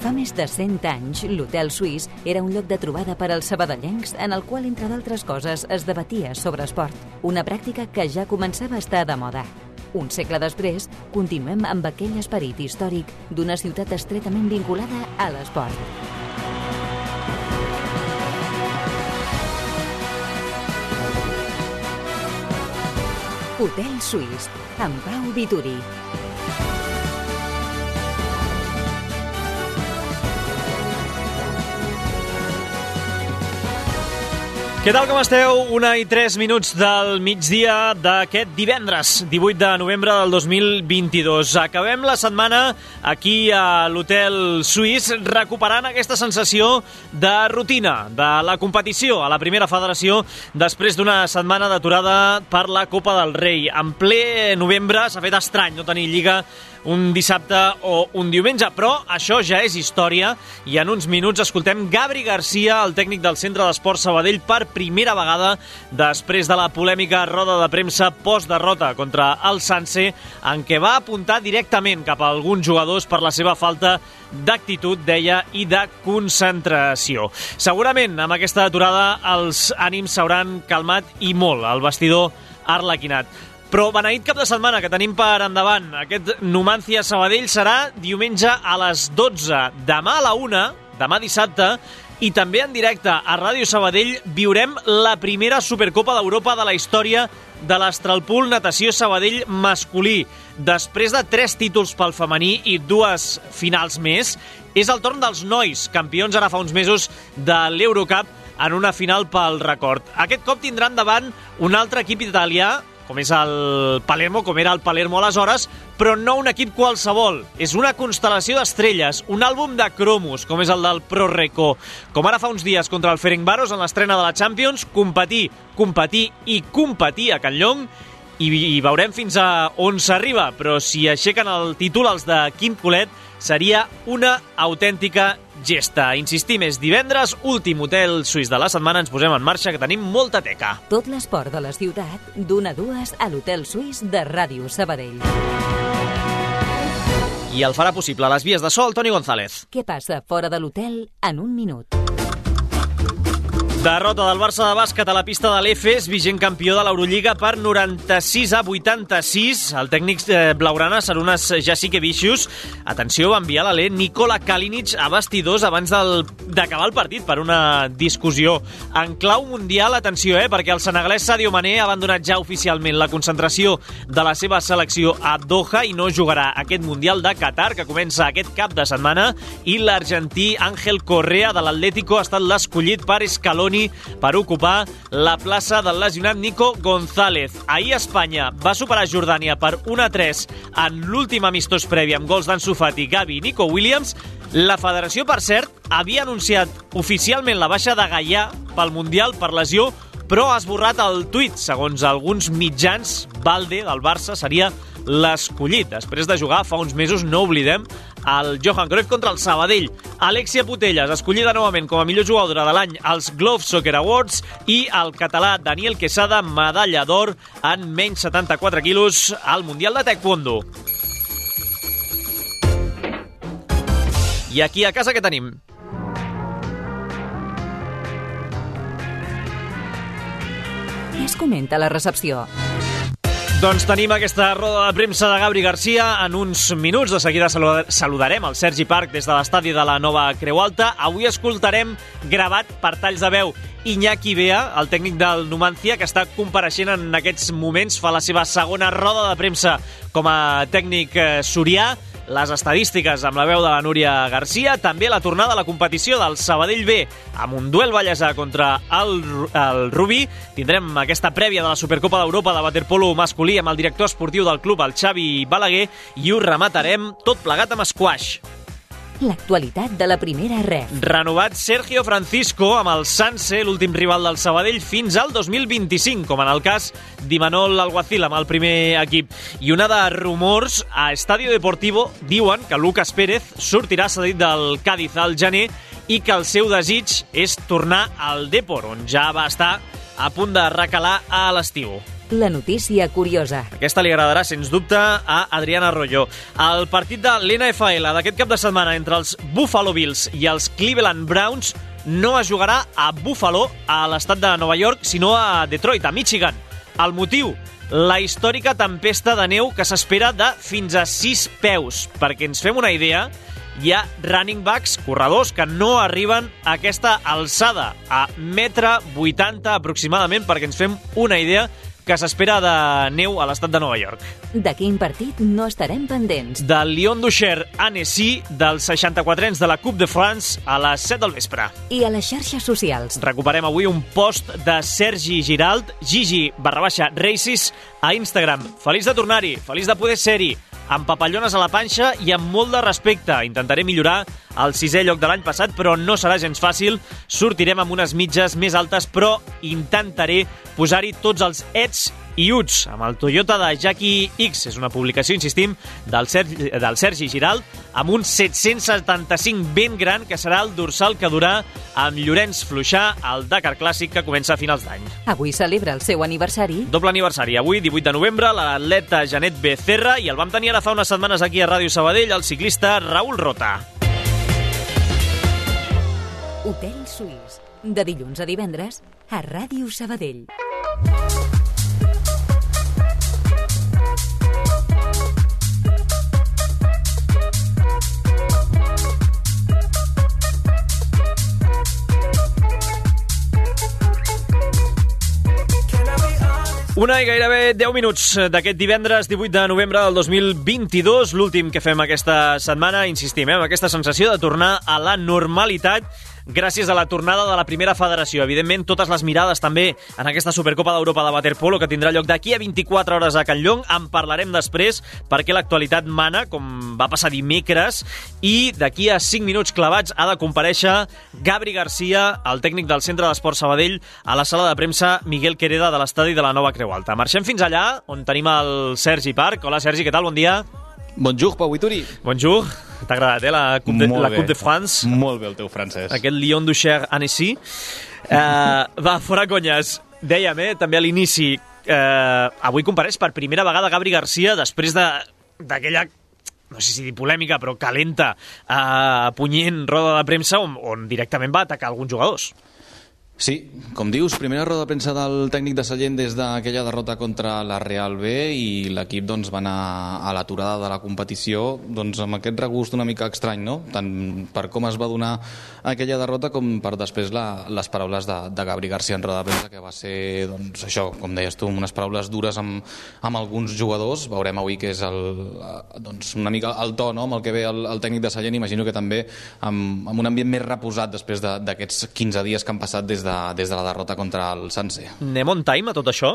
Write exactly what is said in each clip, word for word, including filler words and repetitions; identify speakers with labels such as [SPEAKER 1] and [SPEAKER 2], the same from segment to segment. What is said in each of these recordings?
[SPEAKER 1] fa més de cent anys, l'Hotel Suís era un lloc de trobada per als sabadellencs en el qual, entre d'altres coses, es debatia sobre esport, una pràctica que ja començava a estar de moda. Un segle després, continuem amb aquell esperit històric d'una ciutat estretament vinculada a l'esport. Hotel Suís, amb Pau Vituri.
[SPEAKER 2] Què tal, com esteu? Una i tres minuts del migdia d'aquest divendres, divuit de novembre del dos mil vint-i-dos. Acabem la setmana aquí a l'Hotel Suís recuperant aquesta sensació de rutina, de la competició a la primera federació després d'una setmana d'aturada per la Copa del Rei. En ple novembre s'ha fet estrany no tenir lliga un dissabte o un diumenge, però això ja és història i en uns minuts escoltem Gabri Garcia, el tècnic del Centre d'Esports Sabadell, per primera vegada després de la polèmica roda de premsa post-derrota contra el Sanse, en què va apuntar directament cap a alguns jugadors per la seva falta d'actitud, deia, i de concentració. Segurament amb aquesta aturada els ànims s'hauran calmat i molt, el vestidor arlequinat. Però beneït cap de setmana que tenim per endavant. Aquest Numancia Sabadell serà diumenge a les dotze. Demà a la una, demà dissabte, i també en directe a Ràdio Sabadell viurem la primera Supercopa d'Europa de la història de l'Astralpool Natació Sabadell masculí. Després de tres títols pel femení i dues finals més, és el torn dels nois, campions ara fa uns mesos de l'Eurocup en una final pel record. Aquest cop tindran davant un altre equip italià, com és el Palermo, com era el Palermo aleshores, però no un equip qualsevol. És una constel·lació d'estrelles, un àlbum de cromos, com és el del Pro Reco. Com ara fa uns dies contra el Ferencváros en l'estrena de la Champions, competir, competir i competir a Can Llong, i, i veurem fins a on s'arriba, però si aixequen el títol els de Quim Colet, seria una autèntica gesta. Insistim, és divendres, últim Hotel Suís de la setmana, ens posem en marxa, que tenim molta teca.
[SPEAKER 1] Tot l'esport de la ciutat, d'una a dues a l'Hotel Suís de Ràdio Sabadell.
[SPEAKER 2] I el farà possible a les vies de so el Toni González.
[SPEAKER 1] Què passa fora de l'hotel en un minut?
[SPEAKER 2] Derrota del Barça de bàsquet a la pista de l'Efes, vigent campió de l'Eurolliga per noranta-sis a vuitanta-sis. El tècnic blaugrana, Sarunas Jasikevicius, atenció, va enviar l'alè Nikola Kalinic a vestidors abans del, d'acabar el partit per una discussió. En clau mundial, atenció, eh, perquè el senegalès Sadio Mané ha abandonat ja oficialment la concentració de la seva selecció a Doha i no jugarà aquest Mundial de Qatar, que comença aquest cap de setmana, i l'argentí Ángel Correa de l'Atlético ha estat l'escollit per Scaloni per ocupar la plaça del lesionat Nico González. Ahir Espanya va superar Jordània per un a tres en l'últim amistós previ amb gols d'Ansu Fati, Gavi i Nico Williams. La federació, per cert, havia anunciat oficialment la baixa de Gaià pel Mundial per lesió, però ha esborrat el tuit. Segons alguns mitjans, Valde del Barça seria l'escollit després de jugar fa uns mesos, no oblidem, el Johan Cruyff contra el Sabadell. Alexia Putellas, escollida novament com a millor jugadora de l'any als Glove Soccer Awards, i el català Daniel Quesada, medalla d'or en menys setanta-quatre quilos al Mundial de Taekwondo. I aquí a casa què tenim?
[SPEAKER 1] Què es comenta a la recepció?
[SPEAKER 2] Doncs tenim aquesta roda de premsa de Gabri Garcia en uns minuts. De seguida saludarem el Sergi Parc des de l'estadi de la Nova Creu Alta. Avui escoltarem gravat per talls de veu Iñaki Bea, el tècnic del Numancia, que està compareixent en aquests moments, fa la seva segona roda de premsa com a tècnic sorià. Les estadístiques amb la veu de la Núria Garcia, també la tornada a la competició del Sabadell B amb un duel ballesà contra el, el Rubí. Tindrem aquesta prèvia de la Supercopa d'Europa de waterpolo masculí amb el director esportiu del club, el Xavi Balaguer, i ho rematarem tot plegat amb squash.
[SPEAKER 1] L'actualitat de la primera ref.
[SPEAKER 2] Renovat Sergio Francisco amb el Sanse, l'últim rival del Sabadell, fins al dos mil vint-i-cinc, com en el cas d'Imanol Alguacil amb el primer equip. I una de rumors, a Estadio Deportivo diuen que Lucas Pérez sortirà cedit del Cádiz al gener i que el seu desig és tornar al Depor, on ja va estar a punt de recalar a l'estiu.
[SPEAKER 1] la notícia curiosa.
[SPEAKER 2] Aquesta li agradarà, sens dubte, a Adriana Arroyo. El partit de l'N F L d'aquest cap de setmana entre els Buffalo Bills i els Cleveland Browns no es jugarà a Buffalo, a l'estat de Nova York, sinó a Detroit, a Michigan. El motiu? La històrica tempesta de neu que s'espera de fins a sis peus. Perquè ens fem una idea, hi ha running backs, corredors, que no arriben a aquesta alçada, a metre vuitanta aproximadament, perquè ens fem una idea que s'espera de neu a l'estat de Nova York.
[SPEAKER 1] De quin partit no estarem pendents?
[SPEAKER 2] Del Lyon-Duchère Annecy, dels seixanta-quatre anys de la Coupe de France, a les set del vespre.
[SPEAKER 1] I a les xarxes socials.
[SPEAKER 2] Recuperem avui un post de Sergi Giralt, Gigi barra baixa Races, a Instagram. Feliç de tornar-hi, feliç de poder ser-hi, amb papallones a la panxa i amb molt de respecte. Intentaré millorar el sisè lloc de l'any passat, però no serà gens fàcil. Sortirem amb unes mitges més altes, però intentaré posar-hi tots els ets i uts amb el Toyota de Jackie X. És una publicació, insistim, del Sergi, del Sergi Giralt, amb un set-cents setanta-cinc ben gran, que serà el dorsal que durà amb Llorenç Fluixà al Dakar Clàssic, que comença a finals d'any.
[SPEAKER 1] Avui celebra el seu aniversari.
[SPEAKER 2] Doble aniversari. Avui, divuit de novembre, l'atleta Janet Becerra, i el vam tenir ara fa unes setmanes aquí a Ràdio Sabadell, el ciclista Raül Rota.
[SPEAKER 1] Hotel Suís, de dilluns a divendres, a Ràdio Sabadell.
[SPEAKER 2] Una i gairebé deu minuts d'aquest divendres divuit de novembre del dos mil vint-i-dos, l'últim que fem aquesta setmana, insistim, eh, amb aquesta sensació de tornar a la normalitat gràcies a la tornada de la primera federació. Evidentment, totes les mirades també en aquesta Supercopa d'Europa de waterpolo que tindrà lloc d'aquí a vint-i-quatre hores a Can Llong. En parlarem després perquè l'actualitat mana, com va passar dimecres, i d'aquí a cinc minuts clavats ha de comparèixer Gabri Garcia, el tècnic del Centre d'Esport Sabadell, a la sala de premsa Miguel Quereda de l'estadi de la Nova Creu Alta. Marxem fins allà, on tenim el Sergi Parc. Hola, Sergi, què tal? Bon dia.
[SPEAKER 3] Bonjour, Pau Vituri.
[SPEAKER 2] Bonjour. T'ha agradat, eh, la Coupe de, la Coupe de France?
[SPEAKER 3] Molt bé el teu francès.
[SPEAKER 2] Aquest Lyon-Duchère Annecy. Uh, va, fora conyes. Dèiem, eh, també a l'inici, uh, avui compareix per primera vegada Gabri Garcia després de d'aquella, no sé si dir polèmica, però calenta, uh, punyent roda de premsa on, on directament va atacar alguns jugadors.
[SPEAKER 3] Sí, com dius, primera roda de premsa del tècnic de Sallent des d'aquella derrota contra la Real B, i l'equip doncs, va anar a l'aturada de la competició doncs, amb aquest regust una mica estrany, no? Tant per com es va donar aquella derrota com per després la, les paraules de, de Gabri Garcia en roda de premsa, que va ser, doncs, això, com deies tu, unes paraules dures amb, amb alguns jugadors. Veurem avui que és el, doncs, una mica el to, no?, amb el que ve el, el tècnic de Sallent, imagino que també amb, amb un ambient més reposat després de, d'aquests quinze dies que han passat des de De, des de la derrota contra el Sanse.
[SPEAKER 2] Anem on time a tot això?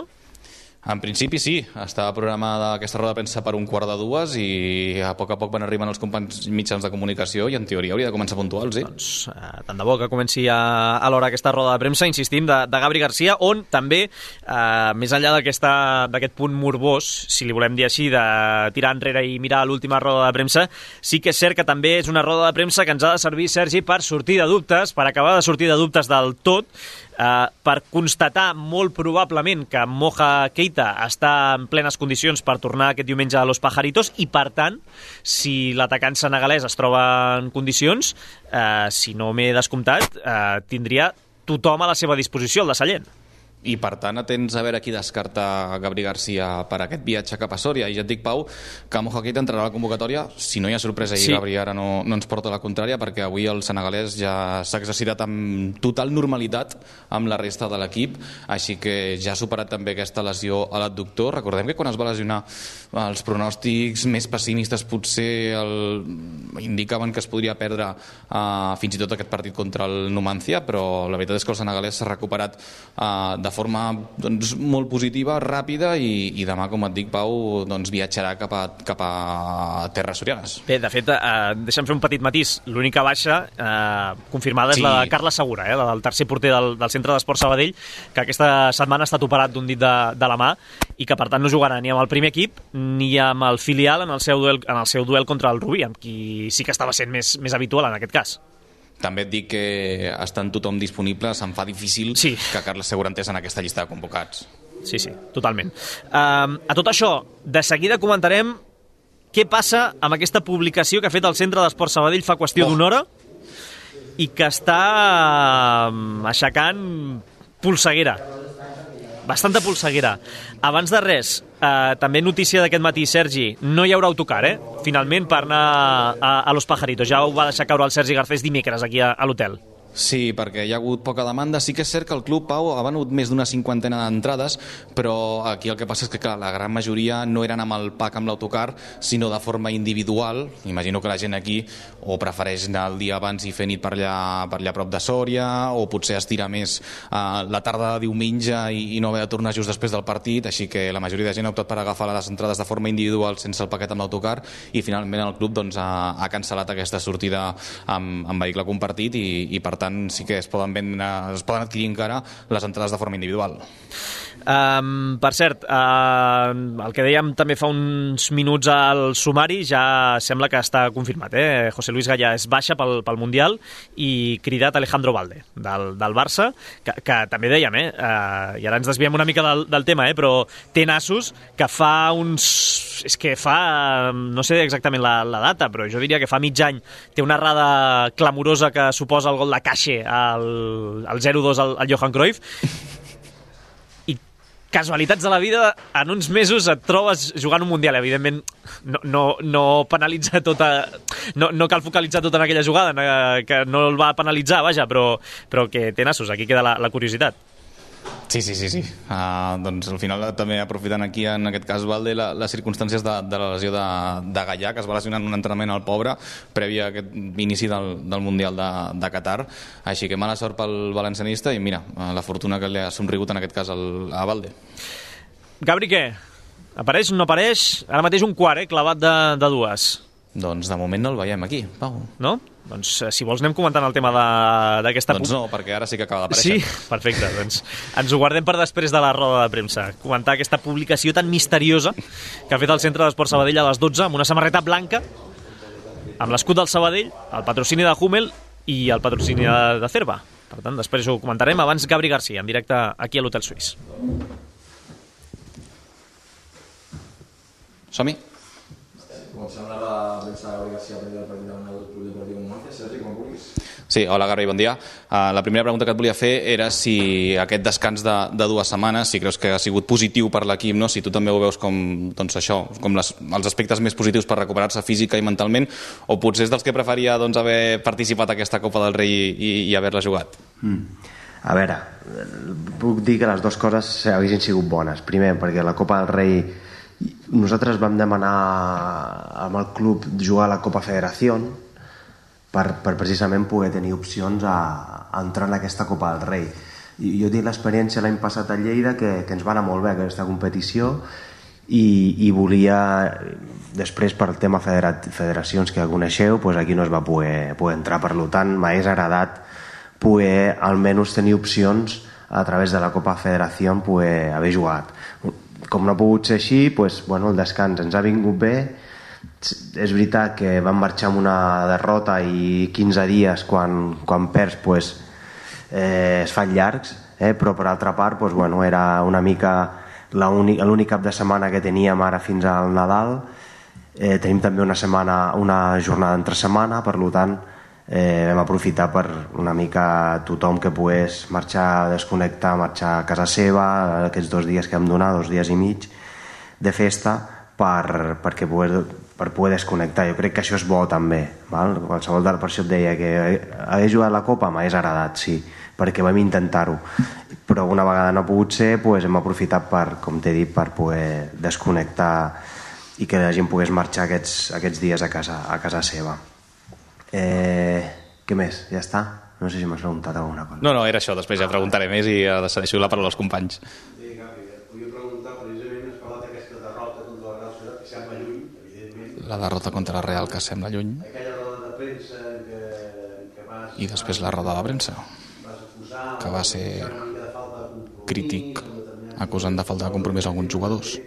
[SPEAKER 3] En principi sí, estava programada aquesta roda de premsa per un quart de dues i a poc a poc van arribant els companys mitjans de comunicació i en teoria hauria de començar puntuals, sí.
[SPEAKER 2] Doncs eh, tant de bo que comenci a, a l'hora aquesta roda de premsa, insistim, de, de Gabri Garcia, on també, eh, més enllà d'aquest punt morbós, si li volem dir així, de tirar enrere i mirar l'última roda de premsa, sí que és cert que també és una roda de premsa que ens ha de servir, Sergi, per sortir de dubtes, per acabar de sortir de dubtes del tot, Uh, per constatar molt probablement que Moja Keita està en plenes condicions per tornar aquest diumenge a Los Pajaritos, i per tant, si l'atacant senegalès es troba en condicions, uh, si no m'he descomptat, uh, tindria tothom a la seva disposició, el de Sallent.
[SPEAKER 3] I per tant atents a veure qui descarta Gabri Garcia per aquest viatge cap a Sòria. I ja et dic, Pau, que Moja Keita entrarà a la convocatòria, si no hi ha sorpresa,
[SPEAKER 2] sí.
[SPEAKER 3] I Gabri ara no, no ens porta la contrària, perquè avui el senegalès ja s'ha exercitat amb total normalitat amb la resta de l'equip, així que ja ha superat també aquesta lesió a l'adductor. Recordem que quan es va lesionar els pronòstics més pessimistes potser el... indicaven que es podria perdre uh, fins i tot aquest partit contra el Numancia, però la veritat és que el senegalès s'ha recuperat uh, de forma doncs, molt positiva, ràpida, i, i demà, com et dic, Pau, doncs, viatjarà cap a, cap a terres sorianes.
[SPEAKER 2] Bé, de fet, eh, deixa'm fer un petit matís. L'única baixa eh, confirmada és sí. la de Carles Segura, eh, la del tercer porter del, del Centre d'Esport Sabadell, que aquesta setmana ha estat operat d'un dit de, de la mà i que, per tant, no jugarà ni amb el primer equip ni amb el filial en el seu duel, en el seu duel contra el Rubí, amb qui sí que estava sent més, més habitual en aquest cas.
[SPEAKER 3] també et dic que estan tothom disponible, se'n fa difícil sí. que Carles Segura entés en aquesta llista de convocats.
[SPEAKER 2] Sí, sí, totalment. Uh, a tot això, de seguida comentarem què passa amb aquesta publicació que ha fet el Centre d'Esport Sabadell fa qüestió oh. d'una hora i que està aixecant polseguera. Bastanta polseguera. Abans de res, eh, també notícia d'aquest matí, Sergi, no hi haurà autocar, eh? Finalment, per anar a, a Los Pajaritos. Ja ho va deixar caure el Sergi Garcés dimecres aquí a, a l'hotel.
[SPEAKER 3] Sí, perquè hi ha hagut poca demanda. Sí que és cert que el Club Pau ha venut més d'una cinquantena d'entrades, però aquí el que passa és que clar, la gran majoria no eren amb el pack amb l'autocar, sinó de forma individual. Imagino que la gent aquí o prefereix anar el dia abans i fer nit per allà, per allà a prop de Sòria, o potser estirar més uh, la tarda de diumenge i, i no haver de tornar just després del partit, així que la majoria de gent ha optat per agafar les entrades de forma individual sense el paquet amb l'autocar, i finalment el club doncs, ha, ha cancel·lat aquesta sortida amb, amb vehicle compartit i, i per tant sí que es poden, vendre, es poden adquirir encara les entrades de forma individual.
[SPEAKER 2] Um, per cert, uh, el que dèiem també fa uns minuts al sumari ja sembla que està confirmat, eh? José Luis Gallà és baixa pel, pel Mundial i cridat Alejandro Valde del, del Barça, que, que també dèiem, eh? Uh, i ara ens desviem una mica del, del tema, eh? Però té nassos que fa uns... és que fa, no sé exactament la, la data, però jo diria que fa mig any té una errada clamorosa que suposa el gol de Cache al, al zero dos al, al Johan Cruyff. Casualitats de la vida, en uns mesos et trobes jugant un Mundial. Evidentment, no, no, no penalitza tota... No, no cal focalitzar tota en aquella jugada, que no el va penalitzar, vaja, però, però que té nassos. Aquí queda la, la curiositat.
[SPEAKER 3] Sí, sí, sí, sí. Uh, doncs al final també aprofitant aquí en aquest cas Valde la, les circumstàncies de, de la lesió de, de Gallà, que es va lesionar en un entrenament al pobre prèvia a aquest inici del, del Mundial de, de Qatar, així que mala sort pel valencianista i mira, la fortuna que li ha somrigut en aquest cas al, a Valde.
[SPEAKER 2] Gabri, què? Apareix o no apareix? Ara mateix un quart, eh? Clavat de, de dues.
[SPEAKER 3] Doncs de moment no el veiem aquí, Pau.
[SPEAKER 2] No? Doncs si vols anem comentant el tema d'aquesta...
[SPEAKER 3] Doncs no, perquè ara sí que acaba d'aparèixer.
[SPEAKER 2] Sí? Perfecte, doncs ens ho guardem per després de la roda de premsa. Comentar aquesta publicació tan misteriosa que ha fet el Centre d'Esport Sabadell a les dotze amb una samarreta blanca amb l'escut del Sabadell, el patrocini de Hummel i el patrocini de, de Cerva. Per tant, després ho comentarem. Abans Gabri Garcia, en directe aquí a l'Hotel Suís.
[SPEAKER 3] Som-hi.
[SPEAKER 4] Comencem la premsa de Gabri Garcia per del partit del Club Deportiu Numancia. Sergi, com vulguis.
[SPEAKER 3] Sí, hola Gabri, bon dia. Uh, la primera pregunta que et volia fer era si aquest descans de, de dues setmanes, si creus que ha sigut positiu per l'equip, no? Si tu també ho veus com, doncs això, com les, els aspectes més positius per recuperar-se física i mentalment, o potser és dels que preferia doncs, haver participat a aquesta Copa del Rei i, i haver-la jugat?
[SPEAKER 5] Mm. A veure, puc dir que les dues coses haguessin sigut bones. Primer, perquè la Copa del Rei nosaltres vam demanar amb el club jugar a la Copa Federació per, per precisament poder tenir opcions a, a entrar en aquesta Copa del Rei. I jo tinc l'experiència l'any passat a Lleida que, que ens va anar molt bé aquesta competició i, i volia després per el tema federat, federacions que coneixeu, doncs aquí no es va poder, poder entrar, per tant m'hagués agradat poder almenys tenir opcions a través de la Copa Federació poder haver jugat. Com no ha pogut ser així, doncs, bueno, el descans ens ha vingut bé. És veritat que vam marxar amb una derrota i quinze dies quan, quan perds doncs, eh, es fan llargs, eh? Però per altra part doncs, bueno, era una mica l'únic cap de setmana que teníem ara fins al Nadal. Eh, tenim també una, setmana, una jornada entre setmana, per tant eh, vam aprofitar per una mica tothom que pogués marxar a desconnectar, marxar a casa seva aquests dos dies que vam donar, dos dies i mig de festa per, perquè poder, per poder desconnectar. Jo crec que això és bo també, val? Qualsevol del per això et deia que haver jugat la Copa m'hagués agradat, sí, perquè vam intentar-ho, però una vegada no ha pogut ser, doncs hem aprofitat per, com t'he dit, per poder desconnectar i que la gent pogués marxar aquests, aquests dies a casa, a casa seva. Eh, què més? Ja està? No sé si m'has preguntat alguna cosa.
[SPEAKER 3] No, no, era això, després ja preguntaré més i ara deixo la paraula als companys.
[SPEAKER 4] Sí, Gavi, et volia preguntar, precisament has parlat d'aquesta derrota contra la Real Societat, que sembla lluny, evidentment.
[SPEAKER 3] La derrota contra la Real, que sembla lluny.
[SPEAKER 4] Aquella roda de premsa que, que vas...
[SPEAKER 3] I després la roda de premsa, que va ser crític, acusant de falta de compromís a alguns jugadors.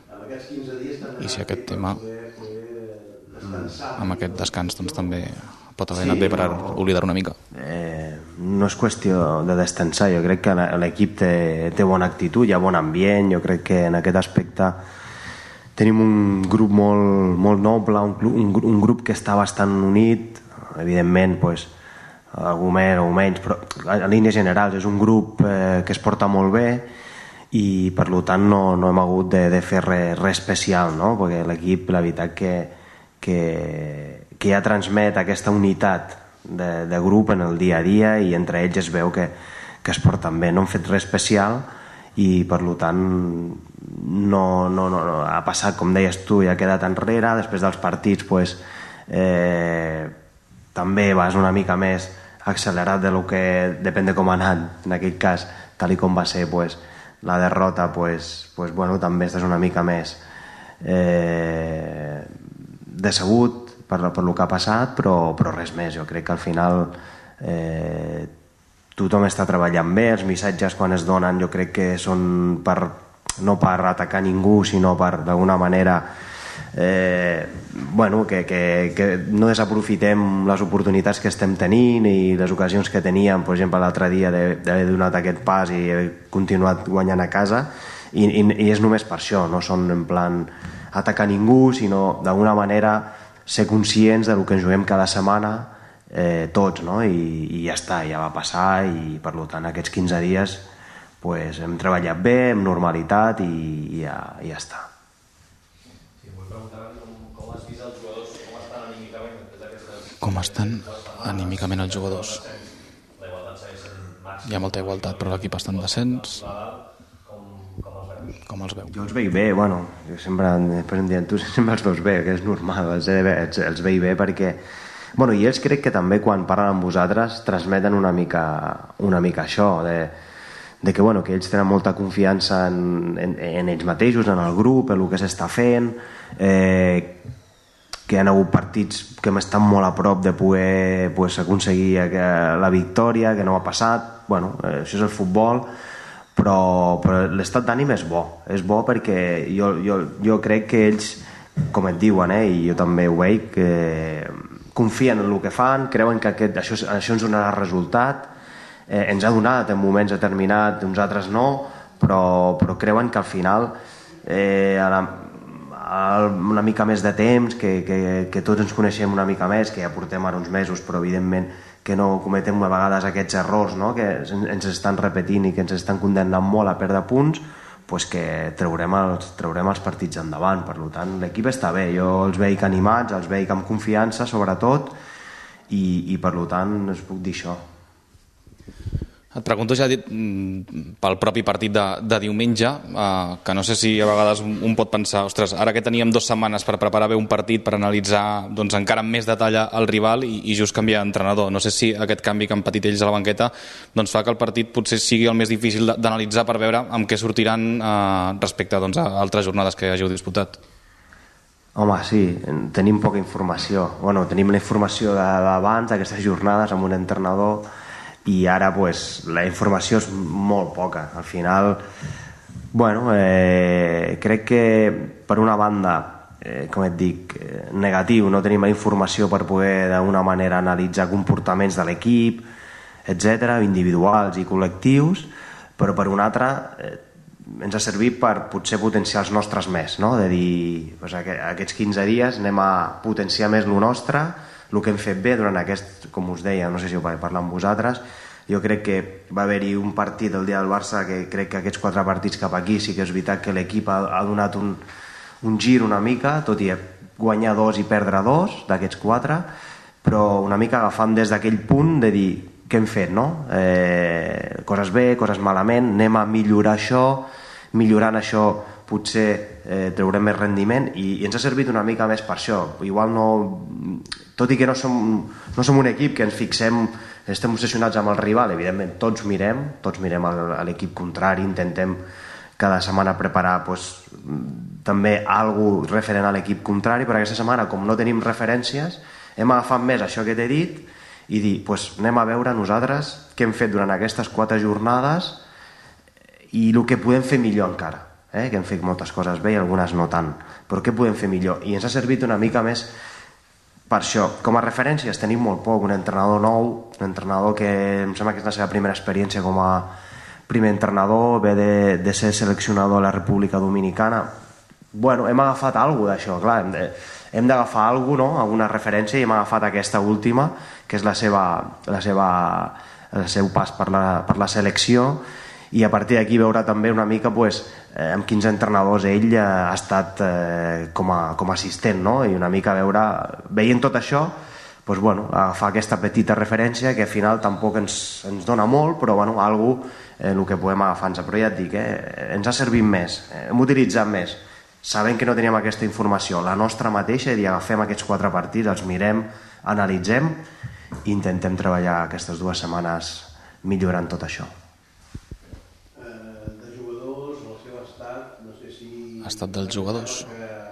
[SPEAKER 3] I si aquest tema, amb aquest descans, doncs també pot haver anat bé per oblidar una mica.
[SPEAKER 5] Eh, no és qüestió de descansar, jo crec que l'equip té, té bona actitud, hi ha bon ambient, jo crec que en aquest aspecte tenim un grup molt, molt noble, un, un, un grup que està bastant unit, evidentment pues, algú més o menys, però en línies generals és un grup eh, que es porta molt bé i per tant no, no hem hagut de, de fer res, res especial, no? Perquè l'equip la veritat que, que, que ja transmet aquesta unitat de, de grup en el dia a dia i entre ells es veu que, que es porten bé, no han fet res especial i per tant no, no, no, no ha passat, com deies tu, ja ha quedat enrere, després dels partits pues, eh, també vas una mica més accelerat de lo que depèn de com ha anat, en aquest cas tal i com va ser pues, la derrota pues, pues, bueno, també estàs una mica més eh, decebut per, per lo que ha passat, però, però res més, jo crec que al final eh, tothom està treballant bé, els missatges quan es donen jo crec que són per, no per atacar ningú, sinó per d'alguna manera eh, bueno, que, que, que no desaprofitem les oportunitats que estem tenint i les ocasions que teníem, per exemple l'altre dia d'haver donat aquest pas i haver continuat guanyant a casa i, i, i és només per això, no són en plan atacar ningú, sinó d'alguna manera ser conscients del que ens juguem cada setmana eh, tots, no? I, i ja està, ja va passar i per tant aquests quinze dies pues, hem treballat bé, amb normalitat i, i, ja, i ja està.
[SPEAKER 3] Com estan anímicament els jugadors? Hi ha molta igualtat, però l'equip està en descens. Com els veu?
[SPEAKER 5] Jo els veig bé, bueno, jo sempre, després em diuen, tu sempre els veus bé, que és normal, els, els, els veig bé perquè, bueno, i ells crec que també quan parlen amb vosaltres transmeten una mica, una mica això, de, de que, bueno, que ells tenen molta confiança en, en, en ells mateixos, en el grup, en el que s'està fent, eh, que hi ha hagut partits que m'estan molt a prop de poder pues, aconseguir la victòria, que no ha passat, bueno, això és el futbol, però, però l'estat d'ànim és bo, és bo perquè jo, jo, jo crec que ells, com et diuen, eh, i jo també ho veig, que confien en el que fan, creuen que aquest, això, això ens donarà resultat, eh, ens ha donat en moments determinats, uns altres no, però, però creuen que al final eh, a la, una mica més de temps, que, que, que tots ens coneixem una mica més, que ja portem ara uns mesos, però evidentment que no cometem a vegades aquests errors, no? Que ens estan repetint i que ens estan condemnant molt a perdre punts, pues que traurem els, traurem els partits endavant. Per tant, l'equip està bé, jo els veig animats, els veig amb confiança sobretot i, i per tant us puc dir això.
[SPEAKER 3] Et pregunto ja pel propi partit de, de diumenge, eh, que no sé si a vegades un pot pensar, ostres, ara que teníem dues setmanes per preparar bé un partit, per analitzar doncs, encara amb més detall el rival i, i just canviar d'entrenador. No sé si aquest canvi que han patit ells a la banqueta doncs, fa que el partit potser sigui el més difícil d'analitzar per veure amb què sortiran eh, respecte doncs, a altres jornades que hàgiu disputat.
[SPEAKER 5] Home, sí, tenim poca informació. Bueno, tenim la informació d'abans, d'aquestes jornades, amb un entrenador, i ara pues, la informació és molt poca. Al final, bueno, eh, crec que per una banda, eh, com et dic, eh, negatiu, no tenim la informació per poder d'una manera analitzar comportaments de l'equip, etcètera, individuals i col·lectius, però per una altra eh, ens ha servit per potser potenciar els nostres més, no? De dir, pues, aquests quinze dies anem a potenciar més el nostre, el que hem fet bé durant aquest, com us deia, no sé si ho vaig parlar amb vosaltres, jo crec que va haver-hi un partit el dia del Barça que crec que aquests quatre partits cap aquí sí que és veritat que l'equip ha, ha donat un, un gir una mica, tot i guanyar dos i perdre dos d'aquests quatre, però una mica agafant des d'aquell punt de dir què hem fet, no? Eh, coses bé, coses malament, anem a millorar això, millorant això potser eh, traurem més rendiment i, i ens ha servit una mica més per això. Igual no, tot i que no som, no som un equip que ens fixem, estem obsessionats amb el rival, evidentment tots mirem, tots mirem a l'equip contrari, intentem cada setmana preparar pues, també alguna cosa referent a l'equip contrari, però aquesta setmana, com no tenim referències, hem agafat més això que t'he dit i dir, pues, anem a veure nosaltres què hem fet durant aquestes quatre jornades i el que podem fer millor encara. Eh? Que hem fet moltes coses bé i algunes no tant, però què podem fer millor? I ens ha servit una mica més per això, com a referències tenim molt poc, un entrenador nou, un entrenador que em sembla que és la seva primera experiència com a primer entrenador, ve de, de ser seleccionador a la República Dominicana. Bueno, hem agafat alguna cosa d'això, clar, hem de, hem d'agafar alguna cosa, no? Alguna referència, i hem agafat aquesta última, que és la seva, la seva, el seu pas per la, per la selecció, i a partir d'aquí veure també una mica pues, eh, amb quins entrenadors ell eh, ha estat eh, com, a, com a assistent, no? I una mica veure, veient tot això, pues, bueno, agafar aquesta petita referència que al final tampoc ens, ens dona molt, però bueno, algú eh, el que podem agafar-nos. Però ja et dic, eh, ens ha servit més, eh, hem utilitzat més, sabent que no teníem aquesta informació, la nostra mateixa, i agafem aquests quatre partits, els mirem, analitzem i intentem treballar aquestes dues setmanes millorant tot això.
[SPEAKER 3] Estat dels jugadors.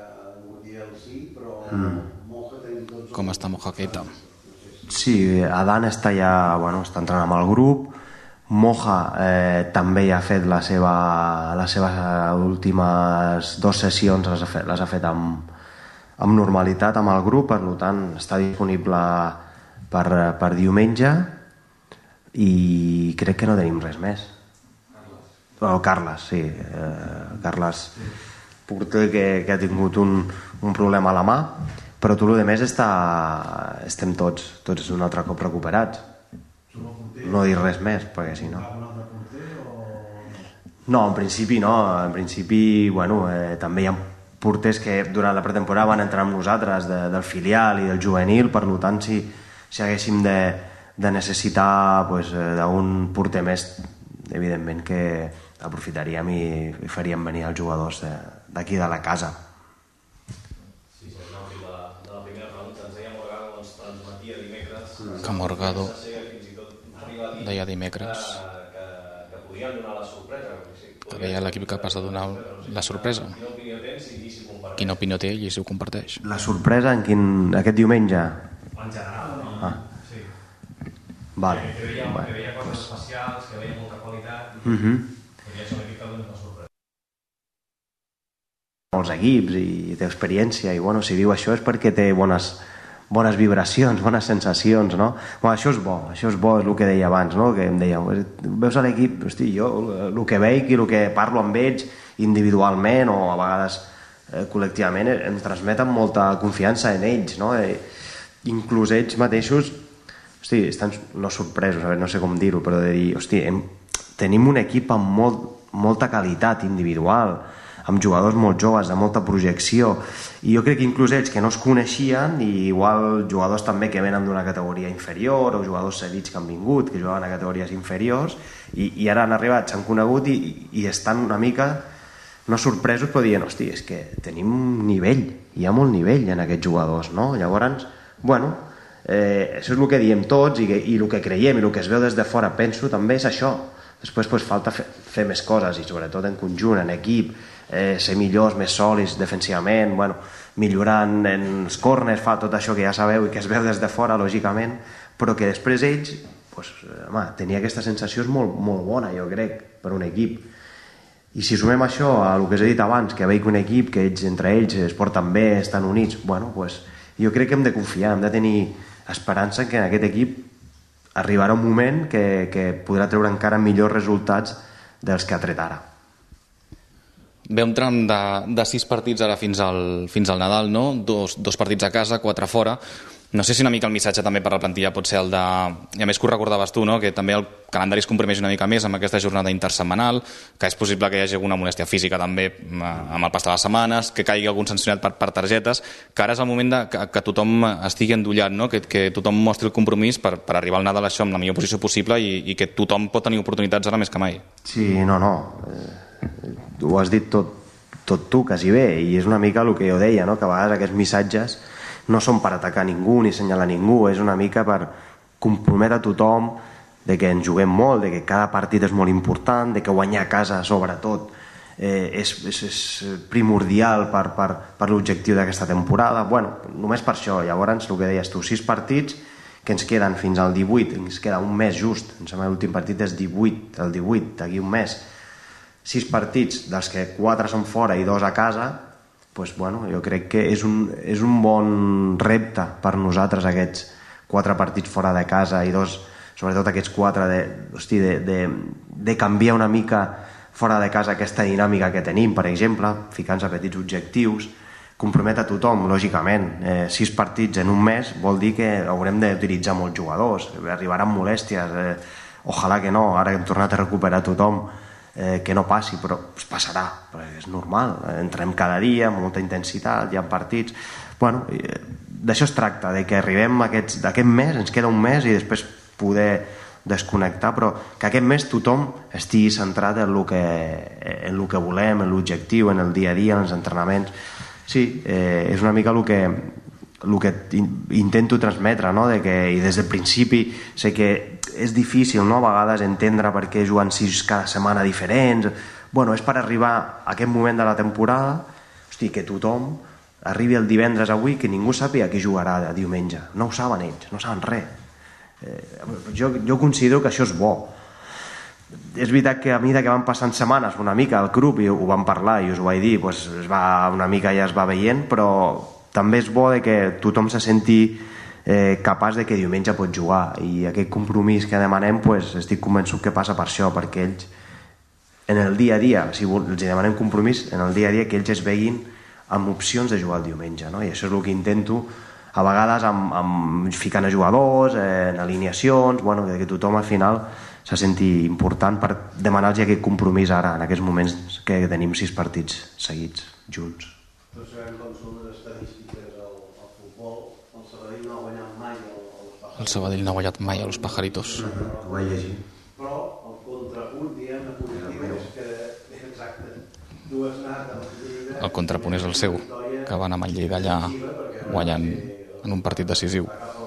[SPEAKER 3] Mm. Com està Moja Keita?
[SPEAKER 5] Sí, Adán està ja, bueno, està entrant amb el grup. Moja eh, també ja ha fet la seva, les seves últimes dues sessions, les ha fet, les ha fet amb, amb normalitat amb el grup, per tant està disponible per, per diumenge, i crec que no tenim res més. Oh, Carles, sí, eh, Carles porter que, que ha tingut un, un problema a la mà, però tot el més està, estem tots, tots un altre cop recuperats. No dir res més, perquè si no... No, en principi no, en principi, bueno, eh, també hi ha porters que durant la pretemporada van entrar amb nosaltres de, del filial i del juvenil, per tant, si, si haguéssim de, de necessitar pues, d'un porter més, evidentment que aprofitaríem i, i faríem venir els jugadors d'aquí de, de la casa.
[SPEAKER 6] Sí, sí, no, de la, de la primera pregunta ens deia Morgado, doncs transmetia dimecres
[SPEAKER 3] que Morgado deia dimecres
[SPEAKER 6] que, que podien donar la sorpresa,
[SPEAKER 3] que veia l'equip capaç de donar la sorpresa.
[SPEAKER 6] Quina opinió tens i si ho comparteix?
[SPEAKER 3] Quina opinió té ell i si ho comparteix?
[SPEAKER 5] La sorpresa en quin, aquest diumenge?
[SPEAKER 6] En general, no?
[SPEAKER 5] Ah.
[SPEAKER 6] Sí.
[SPEAKER 5] Vale.
[SPEAKER 6] Que veia,
[SPEAKER 5] Vale.
[SPEAKER 6] que veia coses especials, que veia molta qualitat, i
[SPEAKER 5] Uh-huh.
[SPEAKER 6] podria ser un equip que dona una sorpresa.
[SPEAKER 5] Molts equips i té experiència, i bueno, si diu això és perquè té bones, bones vibracions, bones sensacions, no? Bueno, això és bo, això és bo, és el que deia abans, no? Que em deia, veus a l'equip, hosti, jo el que veig i el que parlo amb ells individualment o a vegades eh, col·lectivament em transmeten molta confiança en ells, no? Eh, inclús ells mateixos, hosti, estan no sorpresos, a veure, no sé com dir-ho, però de dir, hosti, hem, tenim un equip amb molt, molta qualitat individual, amb jugadors molt joves, de molta projecció, i jo crec que inclús ells que no es coneixien, i igual jugadors també que venen d'una categoria inferior, o jugadors cedits que han vingut, que jugaven a categories inferiors, i, i ara han arribat, s'han conegut, i, i estan una mica, no sorpresos, però dient, hosti, és que tenim un nivell, hi ha molt nivell en aquests jugadors, no? Llavors, bueno, eh, això és el que diem tots, i, i el que creiem, i el que es veu des de fora, penso, també és això. Després pues, falta fer, fer més coses, i sobretot en conjunt, en equip, eh, ser millors, més sòlids defensivament, bueno, millorant en els corners, fa tot això que ja sabeu i que es veu des de fora, lògicament, però que després ells, pues, home, tenia aquesta sensació és molt, molt bona, jo crec, per un equip. I si sumem això a el que us he dit abans, que veig un equip que ells, entre ells es porten bé, estan units, bueno, pues, jo crec que hem de confiar, hem de tenir esperança que en aquest equip arribarà un moment que, que podrà treure encara millors resultats dels que ha tret ara.
[SPEAKER 3] Ve un tram de, de sis partits ara fins al, fins al Nadal, no? Dos, dos partits a casa, quatre fora. No sé si una mica el missatge també per la plantilla pot ser el de... I a més que ho recordaves tu, no? Que també el calendari es comprimeix una mica més amb aquesta jornada intersetmanal, que és possible que hi hagi alguna molèstia física també amb el pas de les setmanes, que caigui algun sancionat per, per targetes, que ara és el moment de, que, que tothom estigui endollat, no? que, que tothom mostri el compromís per, per arribar al Nadal això amb la millor posició possible i, i que tothom pot tenir oportunitats ara més que mai.
[SPEAKER 5] Sí, no, no. Eh, ho has dit tot, tot tu, quasi bé, i és una mica el que jo deia, no? Que a vegades aquests missatges no són per atacar ningú ni assenyalar ningú, és una mica per comprometre a tothom de que ens juguem molt, de que cada partit és molt important, de que guanyar a casa sobretot eh, és, és, és primordial per, per, per l'objectiu d'aquesta temporada. Bueno, només per això, llavors el que deies tu, sis partits que ens queden fins al divuit, ens queda un mes just, em sembla que l'últim partit és divuit, el divuit, d'aquí un mes, sis partits dels que quatre són fora i dos a casa, pues, bueno, jo crec que és un, és un bon repte per nosaltres aquests quatre partits fora de casa i dos, sobretot aquests quatre de, hosti, de, de, de canviar una mica fora de casa aquesta dinàmica que tenim, per exemple, ficant-nos a petits objectius, compromet a tothom, lògicament. Eh, sis partits en un mes vol dir que haurem d'utilitzar molts jugadors, arribaran molèsties, eh, ojalà que no, ara que hem tornat a recuperar tothom, eh, que no passi, però pues, passarà, perquè és normal, entrem cada dia amb molta intensitat, hi ha partits... Bueno, eh, d'això es tracta, de que arribem aquest, d'aquest mes, ens queda un mes i després poder desconnectar, però que aquest mes tothom estigui centrat en el que, en el que volem, en l'objectiu, en el dia a dia, en els entrenaments. Sí, eh, és una mica el que, el que intento transmetre, no? De que, i des del principi sé que és difícil, no? A vegades entendre per què juguen sis cada setmana diferents. Bueno, és per arribar a aquest moment de la temporada, hosti, que tothom arribi el divendres avui, que ningú sàpiga qui jugarà de diumenge. No ho saben ells, no saben res. Eh, jo, jo considero que això és bo. És veritat que a mesura que van passant setmanes una mica al club i ho vam parlar i us ho vaig dir, doncs es va, una mica ja es va veient, però també és bo de que tothom se senti eh, capaç de que diumenge pot jugar, i aquest compromís que demanem doncs, estic convençut que passa per això, perquè ells en el dia a dia, si els demanem compromís en el dia a dia, que ells es veguin amb opcions de jugar el diumenge, no? I això és el que intento a vegades amb, amb ficant a jugadors, eh, en alineacions, bueno, que tothom al final se senti important per demanar-los aquest compromís ara, en aquests moments que tenim sis partits seguits, junts.
[SPEAKER 4] Tots sabem com són les estadístiques al, al futbol. El Sabadell no ha guanyat mai a los Pajaritos.
[SPEAKER 3] El Sabadell no ha guanyat mai a los Pajaritos.
[SPEAKER 5] Uh-huh. Ho vaig llegir.
[SPEAKER 4] Però el contrapunt, diguem-ne, positiu és que, exacte, dues nates...
[SPEAKER 3] El contrapunt és el seu, que van amb el Lleida allà guanyant en un partit decisiu.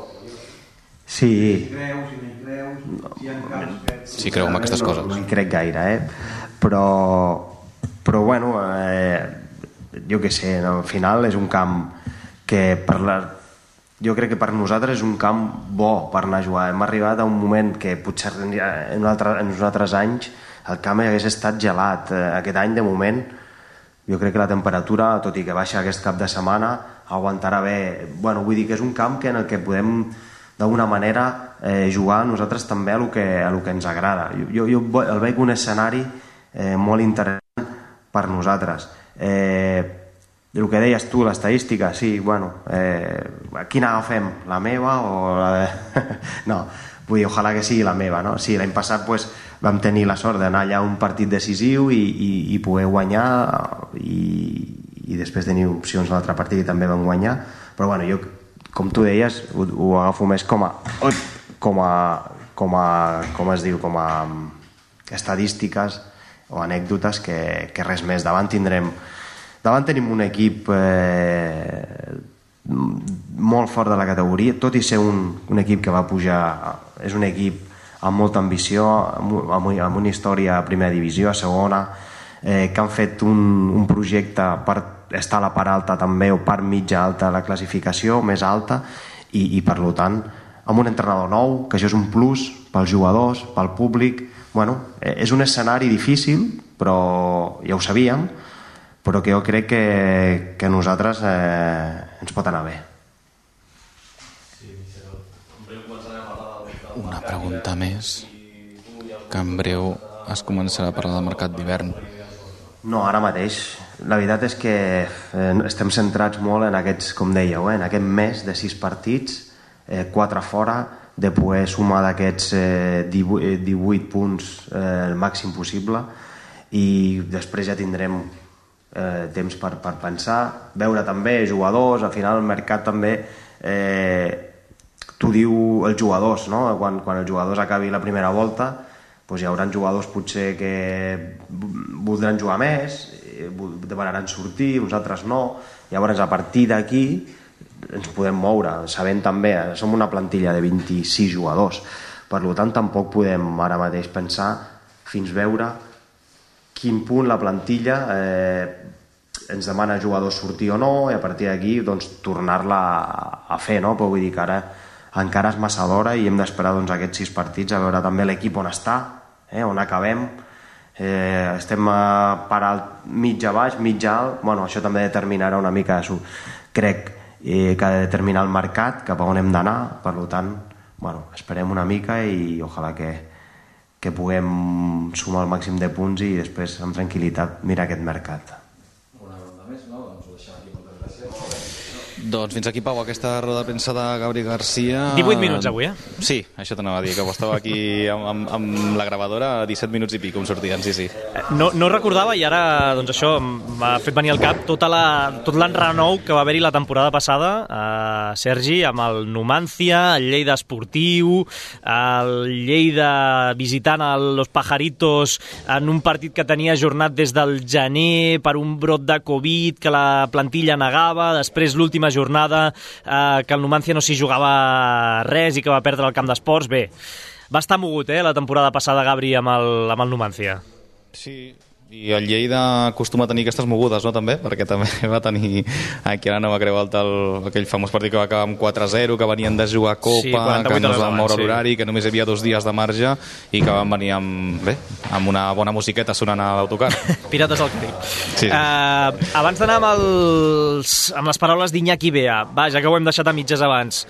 [SPEAKER 5] Sí.
[SPEAKER 4] Si creus, si no hi creus, si hi ha casos que...
[SPEAKER 3] Si creu en aquestes coses.
[SPEAKER 5] No, no hi crec gaire, eh? Però, però bueno, eh, jo què sé, no? Al final és un camp que per la... jo crec que per nosaltres és un camp bo per anar a jugar. Hem arribat a un moment que potser en, un altre, en uns altres anys el camp hagués estat gelat. Aquest any, de moment, jo crec que la temperatura, tot i que baixa aquest cap de setmana, aguantarà bé. Bueno, vull dir que és un camp que en el que podem d'alguna manera eh, jugar nosaltres també a lo que, a lo que ens agrada. Jo, jo el veig un escenari eh, molt interessant per nosaltres. Eh, el que deies tu, l'estadística, sí, bueno, eh, quina agafem? La meva o la de... no, vull dir, ojalà que sigui la meva, no? Sí, l'any passat pues, vam tenir la sort d'anar allà a un partit decisiu i, i, i poder guanyar i, i després tenir opcions a l'altre partit i també vam guanyar, però bueno, jo com tu deies, ho, ho agafo més com a, com a, com a, com es diu, com a estadístiques o anècdotes que, que res més. Davant tindrem, davant tenim un equip eh, molt fort de la categoria, tot i ser un, un equip que va pujar, és un equip amb molta ambició, amb, amb una història a primera divisió, a segona, eh, que han fet un, un projecte per està a la part alta també, o part mitja alta de la classificació, més alta, i, i per tant amb un entrenador nou, que això és un plus pels jugadors, pel públic. Bueno, és un escenari difícil, però ja ho sabíem, però que jo crec que, que a nosaltres eh, ens pot anar bé.
[SPEAKER 3] Una pregunta més, que en breu es començarà a parlar del mercat d'hivern.
[SPEAKER 5] No, ara mateix. La veritat és que eh, estem centrats molt en aquests, com dèieu, eh, en aquest mes de sis partits, eh, quatre fora, de poder sumar d'aquests eh, divuit, divuit punts eh, el màxim possible, i després ja tindrem eh, temps per, per pensar, veure també jugadors. Al final el mercat també eh, t'ho diu els jugadors, no? Quan, quan els jugadors acabi la primera volta, doncs hi haurà jugadors potser que voldran jugar més, demanaran sortir, uns altres no. Llavors a partir d'aquí ens podem moure, sabent també, som una plantilla de vint-i-sis jugadors, per tant tampoc podem ara mateix pensar fins veure quin punt la plantilla eh, ens demana jugadors sortir o no, i a partir d'aquí doncs, tornar-la a fer, no? Però vull dir que ara encara és massa d'hora i hem d'esperar doncs, aquests sis partits a veure també l'equip on està, eh, on acabem, eh, estem a part alt, mig a baix, mig a alt, bueno, això també determinarà una mica, crec, eh, que ha de determinar el mercat, cap a on hem d'anar, per tant, bueno, esperem una mica i ojalà que, que puguem sumar el màxim de punts i després amb tranquil·litat mirar aquest mercat.
[SPEAKER 3] Doncs fins aquí, Pau, aquesta roda de premsa de Gabri Garcia.
[SPEAKER 2] divuit minuts avui, eh?
[SPEAKER 3] Sí, això t'anava a dir, que estava aquí amb, amb, amb la gravadora a disset minuts i pico, em sortien, sí, sí.
[SPEAKER 2] No, no recordava, i ara doncs això m'ha fet venir al cap tota la, tot l'enrenou que va haver-hi la temporada passada, eh, Sergi, amb el Numancia, el Lleida Esportiu, el Lleida visitant el Los Pajaritos en un partit que tenia ajornat des del gener per un brot de Covid que la plantilla negava, després l'última jornada eh, que el Numancia no s'hi jugava res i que va perdre el camp d'esports. Bé, va estar mogut, eh, la temporada passada, Gabri, amb el, amb el Numancia.
[SPEAKER 3] Sí, i el Lleida acostuma a tenir aquestes mogudes, no, també? Perquè també va tenir aquí a la Nova Creu Alta el, aquell famós partit que va acabar amb quatre a zero, que venien de jugar Copa, sí, que no es van moure l'horari, sí, que només hi havia dos dies de marge i que van venir amb, bé, amb una bona musiqueta sonant a l'autocar.
[SPEAKER 2] Pirates del Carib.
[SPEAKER 3] Sí.
[SPEAKER 2] Uh, abans d'anar amb, els, amb les paraules d'Iñaki Bea, vaja, que ho hem deixat a mitges abans,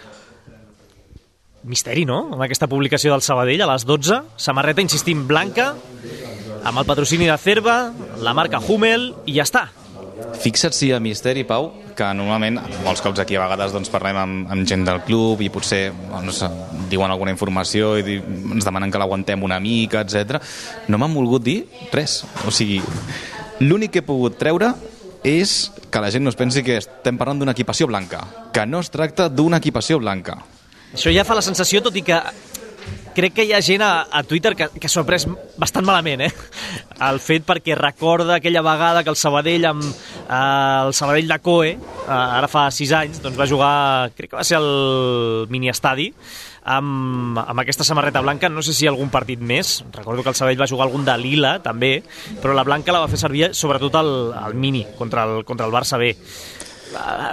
[SPEAKER 2] misteri, no?, amb aquesta publicació del Sabadell a les dotze, samarreta, insistim, blanca, amb el patrocini de Cerva, la marca Hummel, i ja està.
[SPEAKER 3] Fixa't si hi ha misteri, Pau, que normalment, molts cops aquí a vegades doncs, parlem amb, amb gent del club i potser doncs, diuen alguna informació i di, ens demanen que l'aguantem una mica, etcètera. No m'han volgut dir res. O sigui, l'únic que he pogut treure és que la gent no es pensi que estem parlant d'una equipació blanca, que no es tracta d'una equipació blanca.
[SPEAKER 2] Això ja fa la sensació, tot i que crec que hi ha gent a, a Twitter que, que s'ho ha pres bastant malament, eh? El fet perquè recorda aquella vegada que el Sabadell amb eh, el Sabadell de Coe, eh, ara fa sis anys, doncs va jugar, crec que va ser el miniestadi, amb, amb aquesta samarreta blanca, no sé si algun partit més, recordo que el Sabadell va jugar algun de lila, també, però la blanca la va fer servir sobretot al, al mini, contra el, contra el Barça B. Uh,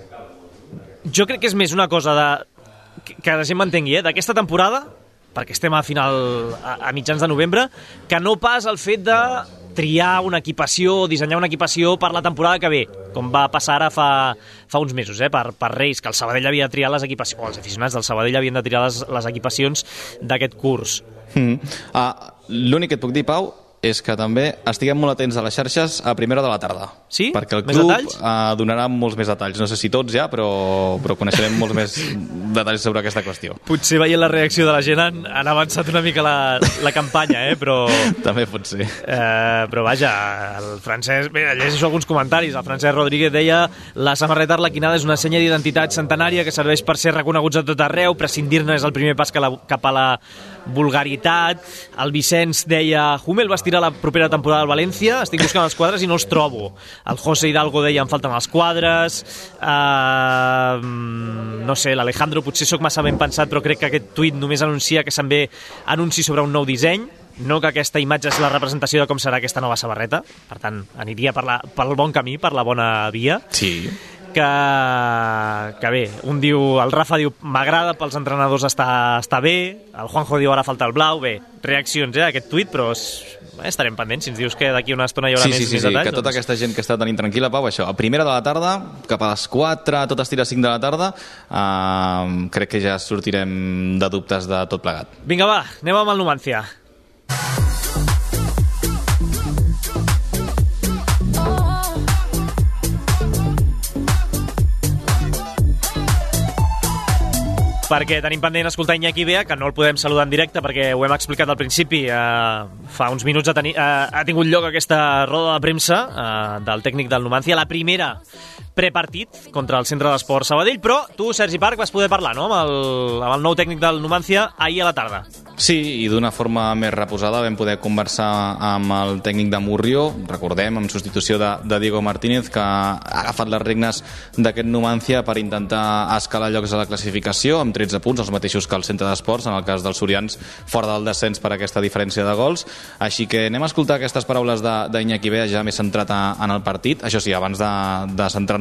[SPEAKER 2] jo crec que és més una cosa de, que, que la gent m'entengui, eh? D'aquesta temporada, perquè estem a final a, a mitjans de novembre, que no pas el fet de triar una equipació, dissenyar una equipació per la temporada que ve, com va passar ara fa, fa uns mesos, eh, per, per Reis, que el Sabadell havia de triar les equipacions, o els aficionats del Sabadell havien de triar les, les equipacions d'aquest curs.
[SPEAKER 3] Mm. Ah, l'únic que et puc dir, Pau, és que també estiguem molt atents a les xarxes a primera hora de la tarda.
[SPEAKER 2] Sí?
[SPEAKER 3] Perquè el
[SPEAKER 2] més
[SPEAKER 3] club
[SPEAKER 2] detalls?
[SPEAKER 3] Uh, donarà molts més detalls. No sé si tots ja, però, però coneixerem molts més detalls sobre aquesta qüestió.
[SPEAKER 2] Potser veient la reacció de la gent han, han avançat una mica la, la campanya, eh? Però...
[SPEAKER 3] també pot ser.
[SPEAKER 2] Eh, però vaja, el Francesc... Bé, llegeixo alguns comentaris. El Francesc Rodríguez deia la samarreta arlequinada és una senya d'identitat centenària que serveix per ser reconeguts a tot arreu, prescindir-ne és el primer pas que la, cap a la vulgaritat. El Vicenç deia Hummel va estirar la propera temporada al València, estic buscant els quadres i no els trobo. El José Hidalgo deia em falten els quadres. Uh, no sé, l'Alejandro potser sóc massa ben pensat, però crec que aquest tuit només anuncia que se'n ve anunci sobre un nou disseny, no que aquesta imatge és la representació de com serà aquesta nova samarreta. Per tant, aniria per, la, per el bon camí, per la bona via.
[SPEAKER 3] Sí.
[SPEAKER 2] Que, que bé, un diu, el Rafa diu m'agrada, pels entrenadors està, està bé, el Juanjo diu ara falta el blau. Bé, reaccions eh, a aquest tuit, però eh, estarem pendents. Si ens dius que d'aquí una estona hi haurà
[SPEAKER 3] sí,
[SPEAKER 2] més,
[SPEAKER 3] sí, sí,
[SPEAKER 2] més detalls,
[SPEAKER 3] sí, que tota
[SPEAKER 2] doncs...
[SPEAKER 3] aquesta gent que està tenint tranquil·la, Pau, això, a primera de la tarda, cap a les quatre, tot estira a cinc de la tarda, eh, crec que ja sortirem de dubtes de tot plegat.
[SPEAKER 2] Vinga, va, anem amb el Numancia. Perquè tenim pendent escoltar Iñaki Bea, que no el podem saludar en directe perquè ho hem explicat al principi. Eh, fa uns minuts ha, teni, eh, ha tingut lloc aquesta roda de premsa eh, del tècnic del Numancia, la primera prepartit contra el Centre d'Esport Sabadell, però tu, Sergi Parc, vas poder parlar, no?, amb el, amb el nou tècnic del Numancia ahir a la tarda.
[SPEAKER 3] Sí, i d'una forma més reposada vam poder conversar amb el tècnic de Murrió, recordem, en substitució de, de Diego Martínez, que ha agafat les regnes d'aquest Numancia per intentar escalar llocs a la classificació, amb tretze punts, els mateixos que el Centre d'Esports, en el cas dels sorians, fora del descens per aquesta diferència de gols. Així que anem a escoltar aquestes paraules d'Iñaki Bea, ja més centrat a, en el partit. Això sí, abans de, de centrar-nos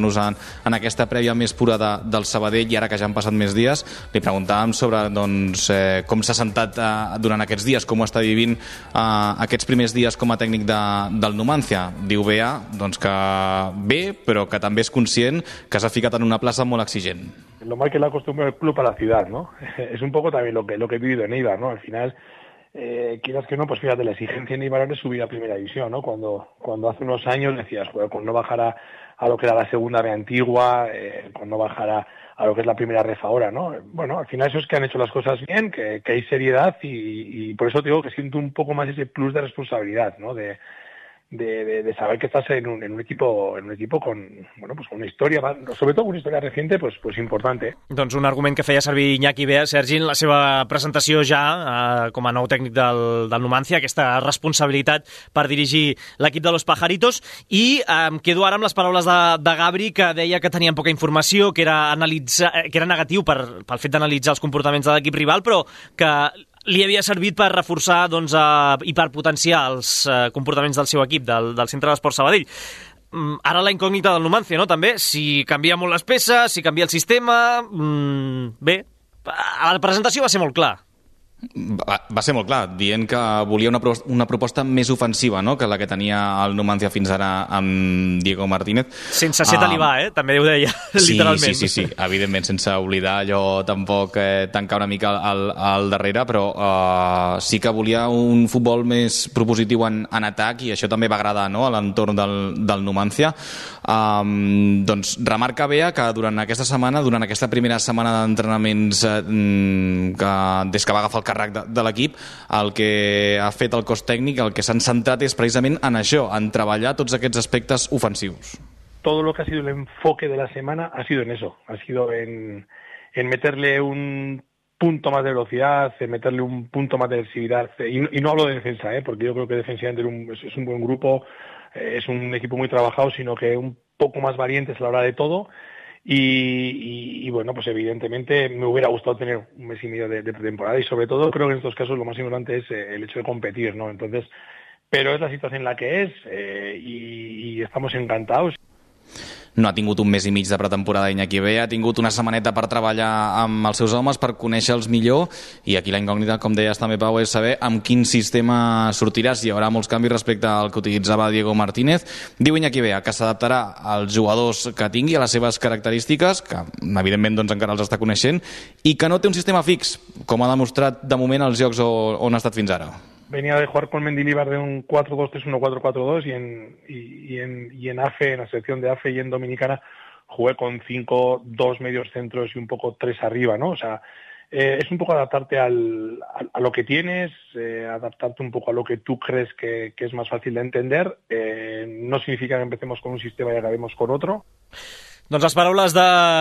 [SPEAKER 3] centrar-nos en, en aquesta prèvia més pura de, del Sabadell, i ara que ja han passat més dies, li preguntàvem sobre doncs, eh, com s'ha sentat eh, durant aquests dies, com ho està vivint eh, aquests primers dies com a tècnic de, del Numancia. Diu Bea doncs, que bé, però que també és conscient que s'ha ficat en una plaça molt exigent.
[SPEAKER 7] Lo mal que le acostumbra el club a la ciudad, ¿no? Es un poco también lo que, lo que he vivido en Eibar, ¿no? Al final, eh, quieras que no, pues fíjate, la exigencia en Eibar es subir a primera división, ¿no? Cuando, cuando hace unos años decías, joder, con no bajar a, a lo que era la segunda B antigua, eh, con no bajar a, a lo que es la primera ref ahora, ¿no? Bueno, al final eso es que han hecho las cosas bien, que, que hay seriedad, y, y por eso te digo que siento un poco más ese plus de responsabilidad, ¿no? De, De, de, de saber que estás en un, en un equipo en un equipo con, bueno, pues con una historia, sobre todo una historia reciente, pues, pues importante.
[SPEAKER 2] Doncs un argument que feia servir Iñaki Bea, Sergi, en la seva presentació ja eh, com a nou tècnic del, del Numancia, aquesta responsabilitat per dirigir l'equip de los Pajaritos, i eh, em quedo ara amb les paraules de, de Gabri, que deia que tenien poca informació, que era, analitzar, que era negatiu per, pel fet d'analitzar els comportaments de l'equip rival, però que li havia servit per reforçar doncs, eh, i per potenciar els eh, comportaments del seu equip, del, del Centre d'Esport Sabadell. Mm, ara la incògnita del Numancia, no? També, si canvia molt les peces, si canvia el sistema... Mm, bé, a la presentació va ser molt clar.
[SPEAKER 3] Va, va ser molt clar, dient que volia una, una proposta més ofensiva, no?, que la que tenia el Numancia fins ara amb Diego Martínez.
[SPEAKER 2] Sense ser talibà, eh? També ho deia,
[SPEAKER 3] sí,
[SPEAKER 2] literalment.
[SPEAKER 3] Sí, sí, sí, evidentment, sense oblidar allò tampoc eh, tancar una mica al, al darrere, però eh, sí que volia un futbol més propositiu en, en atac, i això també va agradar, no?, a l'entorn del, del Numancia. Um, doncs remarca Bea que durant aquesta setmana, durant aquesta primera setmana d'entrenaments eh, que des que va agafar el càrrec de, de l'equip, el que ha fet el cos tècnic, el que s'han centrat és precisament en això, en treballar tots aquests aspectes ofensius.
[SPEAKER 7] Todo lo que ha sido el enfoque de la semana ha sido en eso, ha sido en, en meterle un punto más de velocidad, en meterle un punto más de agresividad, y, y no hablo de defensa, ¿eh? Porque yo creo que defensivamente es un, es un buen grupo, eh, es un equipo muy trabajado, sino que un poco más valientes a la hora de todo. Y, y, y bueno, pues evidentemente me hubiera gustado tener un mes y medio de, de pretemporada, y sobre todo creo que en estos casos lo más importante es eh, el hecho de competir, ¿no? Entonces, pero es la situación en la que es, eh, y, y estamos encantados.
[SPEAKER 3] No ha tingut un mes i mig de pretemporada Iñaki Bea, ha tingut una setmaneta per treballar amb els seus homes, per conèixer-los millor, i aquí la incògnita, com deies també, Pau, és saber amb quin sistema sortiràs. Hi haurà molts canvis respecte al que utilitzava Diego Martínez. Diu Iñaki Bea que s'adaptarà als jugadors que tingui, a les seves característiques, que evidentment doncs, encara els està coneixent, i que no té un sistema fix, com ha demostrat de moment als jocs on ha estat fins ara.
[SPEAKER 7] Venía de jugar con Mendilibar de un cuatro dos tres uno cuatro cuatro dos, y en, y, y, en, y en A F E, en la selección de A F E y en Dominicana, jugué con cinco, dos medios centros y un poco tres arriba, ¿no? O sea, eh, es un poco adaptarte al, a, a lo que tienes, eh, adaptarte un poco a lo que tú crees que, que es más fácil de entender. Eh, no significa que empecemos con un sistema y acabemos con otro.
[SPEAKER 2] Doncs les paraules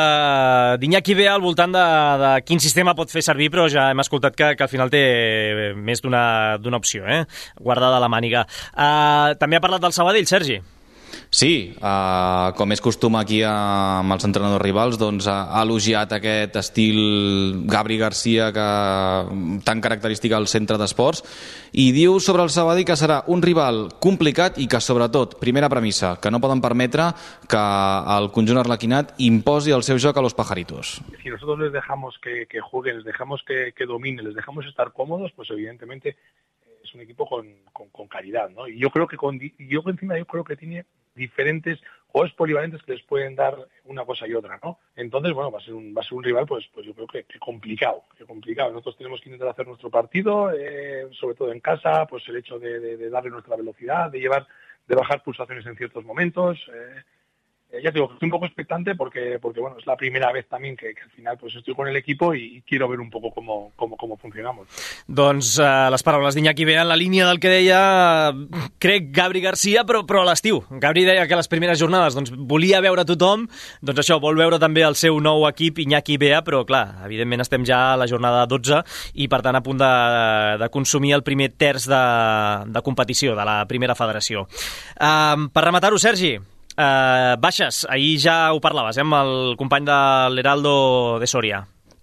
[SPEAKER 2] d'Iñaki Bea al voltant de, de quin sistema pot fer servir, però ja hem escoltat que, que al final té més d'una opció, eh? Guardada a la màniga. Uh, també ha parlat del Sabadell, Sergi.
[SPEAKER 3] Sí, uh, com és costum aquí uh, amb els entrenadors rivals, doncs uh, ha elogiat aquest estil Gabri Garcia que, tan característic al centre d'esports, i diu sobre el Sabadell que serà un rival complicat i que, sobretot, primera premissa, que no poden permetre que el conjunt arlequinat imposi el seu joc a los Pajaritos.
[SPEAKER 7] Si nosotros les dejamos que, que jueguen, les dejamos que, que dominen, les dejamos estar cómodos, pues evidentemente es un equipo con, con, con calidad, ¿no? Y yo creo que con, yo encima yo creo que tiene diferentes jugadores polivalentes que les pueden dar una cosa y otra, ¿no? Entonces, bueno, va a ser un, va a ser un rival, pues, pues yo creo que, que complicado, que complicado. Nosotros tenemos que intentar hacer nuestro partido, eh, sobre todo en casa, pues el hecho de, de, de darle nuestra velocidad, de llevar, de bajar pulsaciones en ciertos momentos. Eh, eh, ya te digo, estoy un poco expectante porque, porque bueno, es la primera vez también que, que al final pues estoy con el equipo y, y quiero ver un poco cómo, cómo, cómo funcionamos.
[SPEAKER 2] Doncs uh, les paraules d'Iñaki Bea en la línia del que deia, crec, Gabri Garcia, però, però a l'estiu. Gabri deia que les primeres jornades doncs, volia veure tothom, doncs això, vol veure també el seu nou equip, Iñaki Bea, però clar, evidentment estem ja a la jornada dotze i per tant a punt de, de consumir el primer terç de, de competició de la primera federació. Uh, per rematar-ho, Sergi, Uh, baixes, ahir ja ho parlaves, eh, amb el company de l'Heraldo de Soria.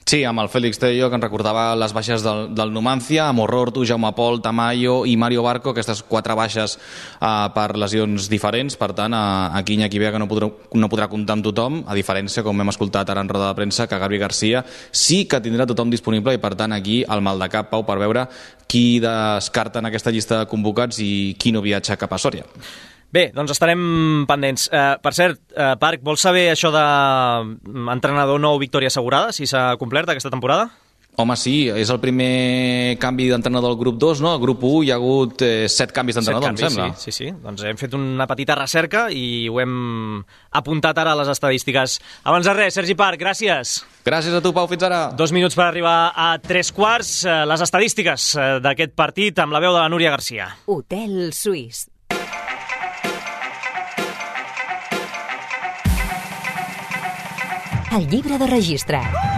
[SPEAKER 3] Sí, amb el Félix Tello, que ens recordava les baixes del, del Numancia, amb Orortu, Jaume Pol, Tamayo i Mario Barco, aquestes quatre baixes uh, per lesions diferents. Per tant, uh, aquí Iñaki Vega no podrà, no podrà comptar amb tothom, a diferència, com hem escoltat ara en roda de premsa, que Gavi Garcia sí que tindrà tothom disponible i, per tant, aquí el mal de cap, Pau, per veure qui descarta en aquesta llista de convocats i qui no viatja cap a Sòria.
[SPEAKER 2] Bé, doncs estarem pendents. Uh, per cert, uh, Parc, vols saber això d'entrenador nou victòria assegurada, si s'ha complert aquesta temporada?
[SPEAKER 3] Home, sí, és el primer canvi d'entrenador del grup dos, no? Al grup u hi ha hagut eh, set canvis d'entrenador, em sembla.
[SPEAKER 2] Sí, sí, sí. Doncs hem fet una petita recerca i ho hem apuntat ara a les estadístiques. Abans de res, Sergi Parc, gràcies.
[SPEAKER 3] Gràcies a tu, Pau, fins ara.
[SPEAKER 2] Dos minuts per arribar a tres quarts. Les estadístiques d'aquest partit amb la veu de la Núria Garcia.
[SPEAKER 1] Hotel Suís. El llibre de registre.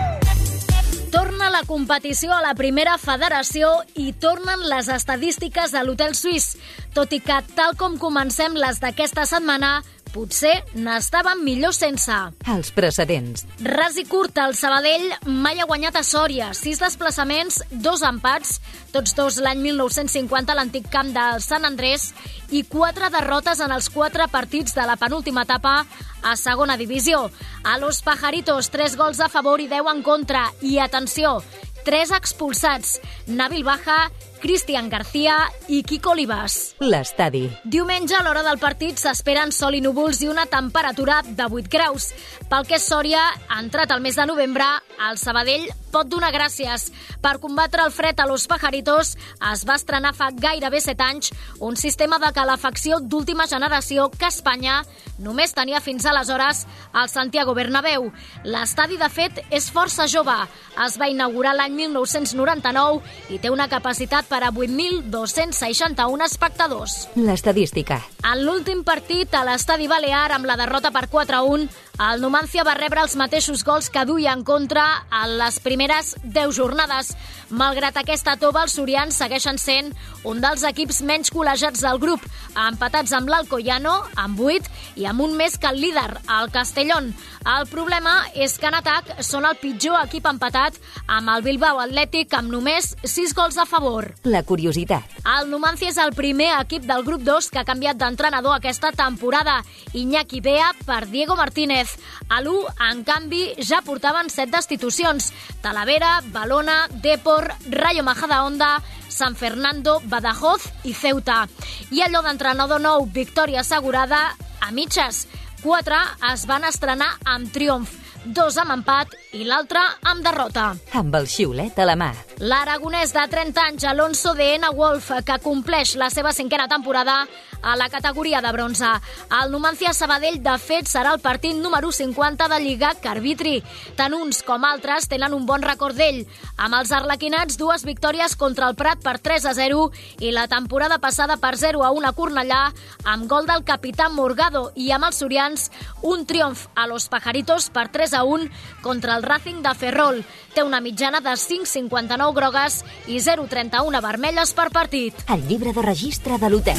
[SPEAKER 8] Torna la competició a la primera federació i tornen les estadístiques de l'Hotel Suís, tot i que, tal com comencem les d'aquesta setmana, potser n'estàvem millor sense.
[SPEAKER 1] Els precedents.
[SPEAKER 8] Ras i curt, el Sabadell mai ha guanyat a Sòria. Sis desplaçaments, dos empats, tots dos l'any mil nou-cents cinquanta a l'antic camp del Sant Andrés, i quatre derrotes en els quatre partits de la penúltima etapa a segona divisió. A los Pajaritos, tres gols a favor i deu en contra. I atenció, tres expulsats: Nabil Baja, Cristian García i Kiko Olivas.
[SPEAKER 1] L'estadi.
[SPEAKER 8] Diumenge, a l'hora del partit, s'esperen sol i núvols i una temperatura de vuit graus. Pel que és Sòria, entrat el mes de novembre, el Sabadell pot donar gràcies. Per combatre el fred a los Pajaritos es va estrenar fa gairebé set anys un sistema de calefacció d'última generació que Espanya només tenia fins aleshores al Santiago Bernabéu. L'estadi, de fet, és força jove. Es va inaugurar l'any mil nou-cents noranta-nou i té una capacitat per a vuit mil dos-cents seixanta-un espectadors.
[SPEAKER 1] L'estadística.
[SPEAKER 8] En l'últim partit, a l'estadi Balear, amb la derrota per quatre a un, el Numancia va rebre els mateixos gols que duia en contra en les primeres deu jornades. Malgrat aquesta tova, els sorians segueixen sent un dels equips menys col·legiats del grup, empatats amb l'Alcoyano, amb vuit, i amb un més que el líder, el Castellón. El problema és que en atac són el pitjor equip empatat amb el Bilbao Athletic, amb només sis gols a favor.
[SPEAKER 1] La curiositat.
[SPEAKER 8] El Numancia és el primer equip del grup dos que ha canviat d'entrenador aquesta temporada. Iñaki Bea per Diego Martínez. A l'u, en canvi, ja portaven set destitucions: Talavera, Balona, Depor, Rayo Majadahonda, San Fernando, Badajoz i Ceuta. I allò d'entrenador nou, victòria assegurada a mitges. Quatre es van estrenar amb triomf, dos amb empat i l'altre amb derrota.
[SPEAKER 1] Amb el xiulet a la mà.
[SPEAKER 8] L'aragonès de trenta anys, Alonso de Ena Wolf, que compleix la seva cinquena temporada a la categoria de bronze. El Numancia Sabadell, de fet, serà el partit número cinquanta de Lliga que arbitri. Tant uns com altres tenen un bon record d'ell. Amb els arlequinats, dues victòries contra el Prat per tres a zero i la temporada passada per zero a un a Cornellà, amb gol del capità Morgado, i amb els sorians, un triomf a los Pajaritos per tres a un contra el Racing de Ferrol. Té una mitjana de cinc coma cinquanta-nou grogues i zero coma trenta-u vermelles per partit.
[SPEAKER 1] El llibre de registre de l'hotel.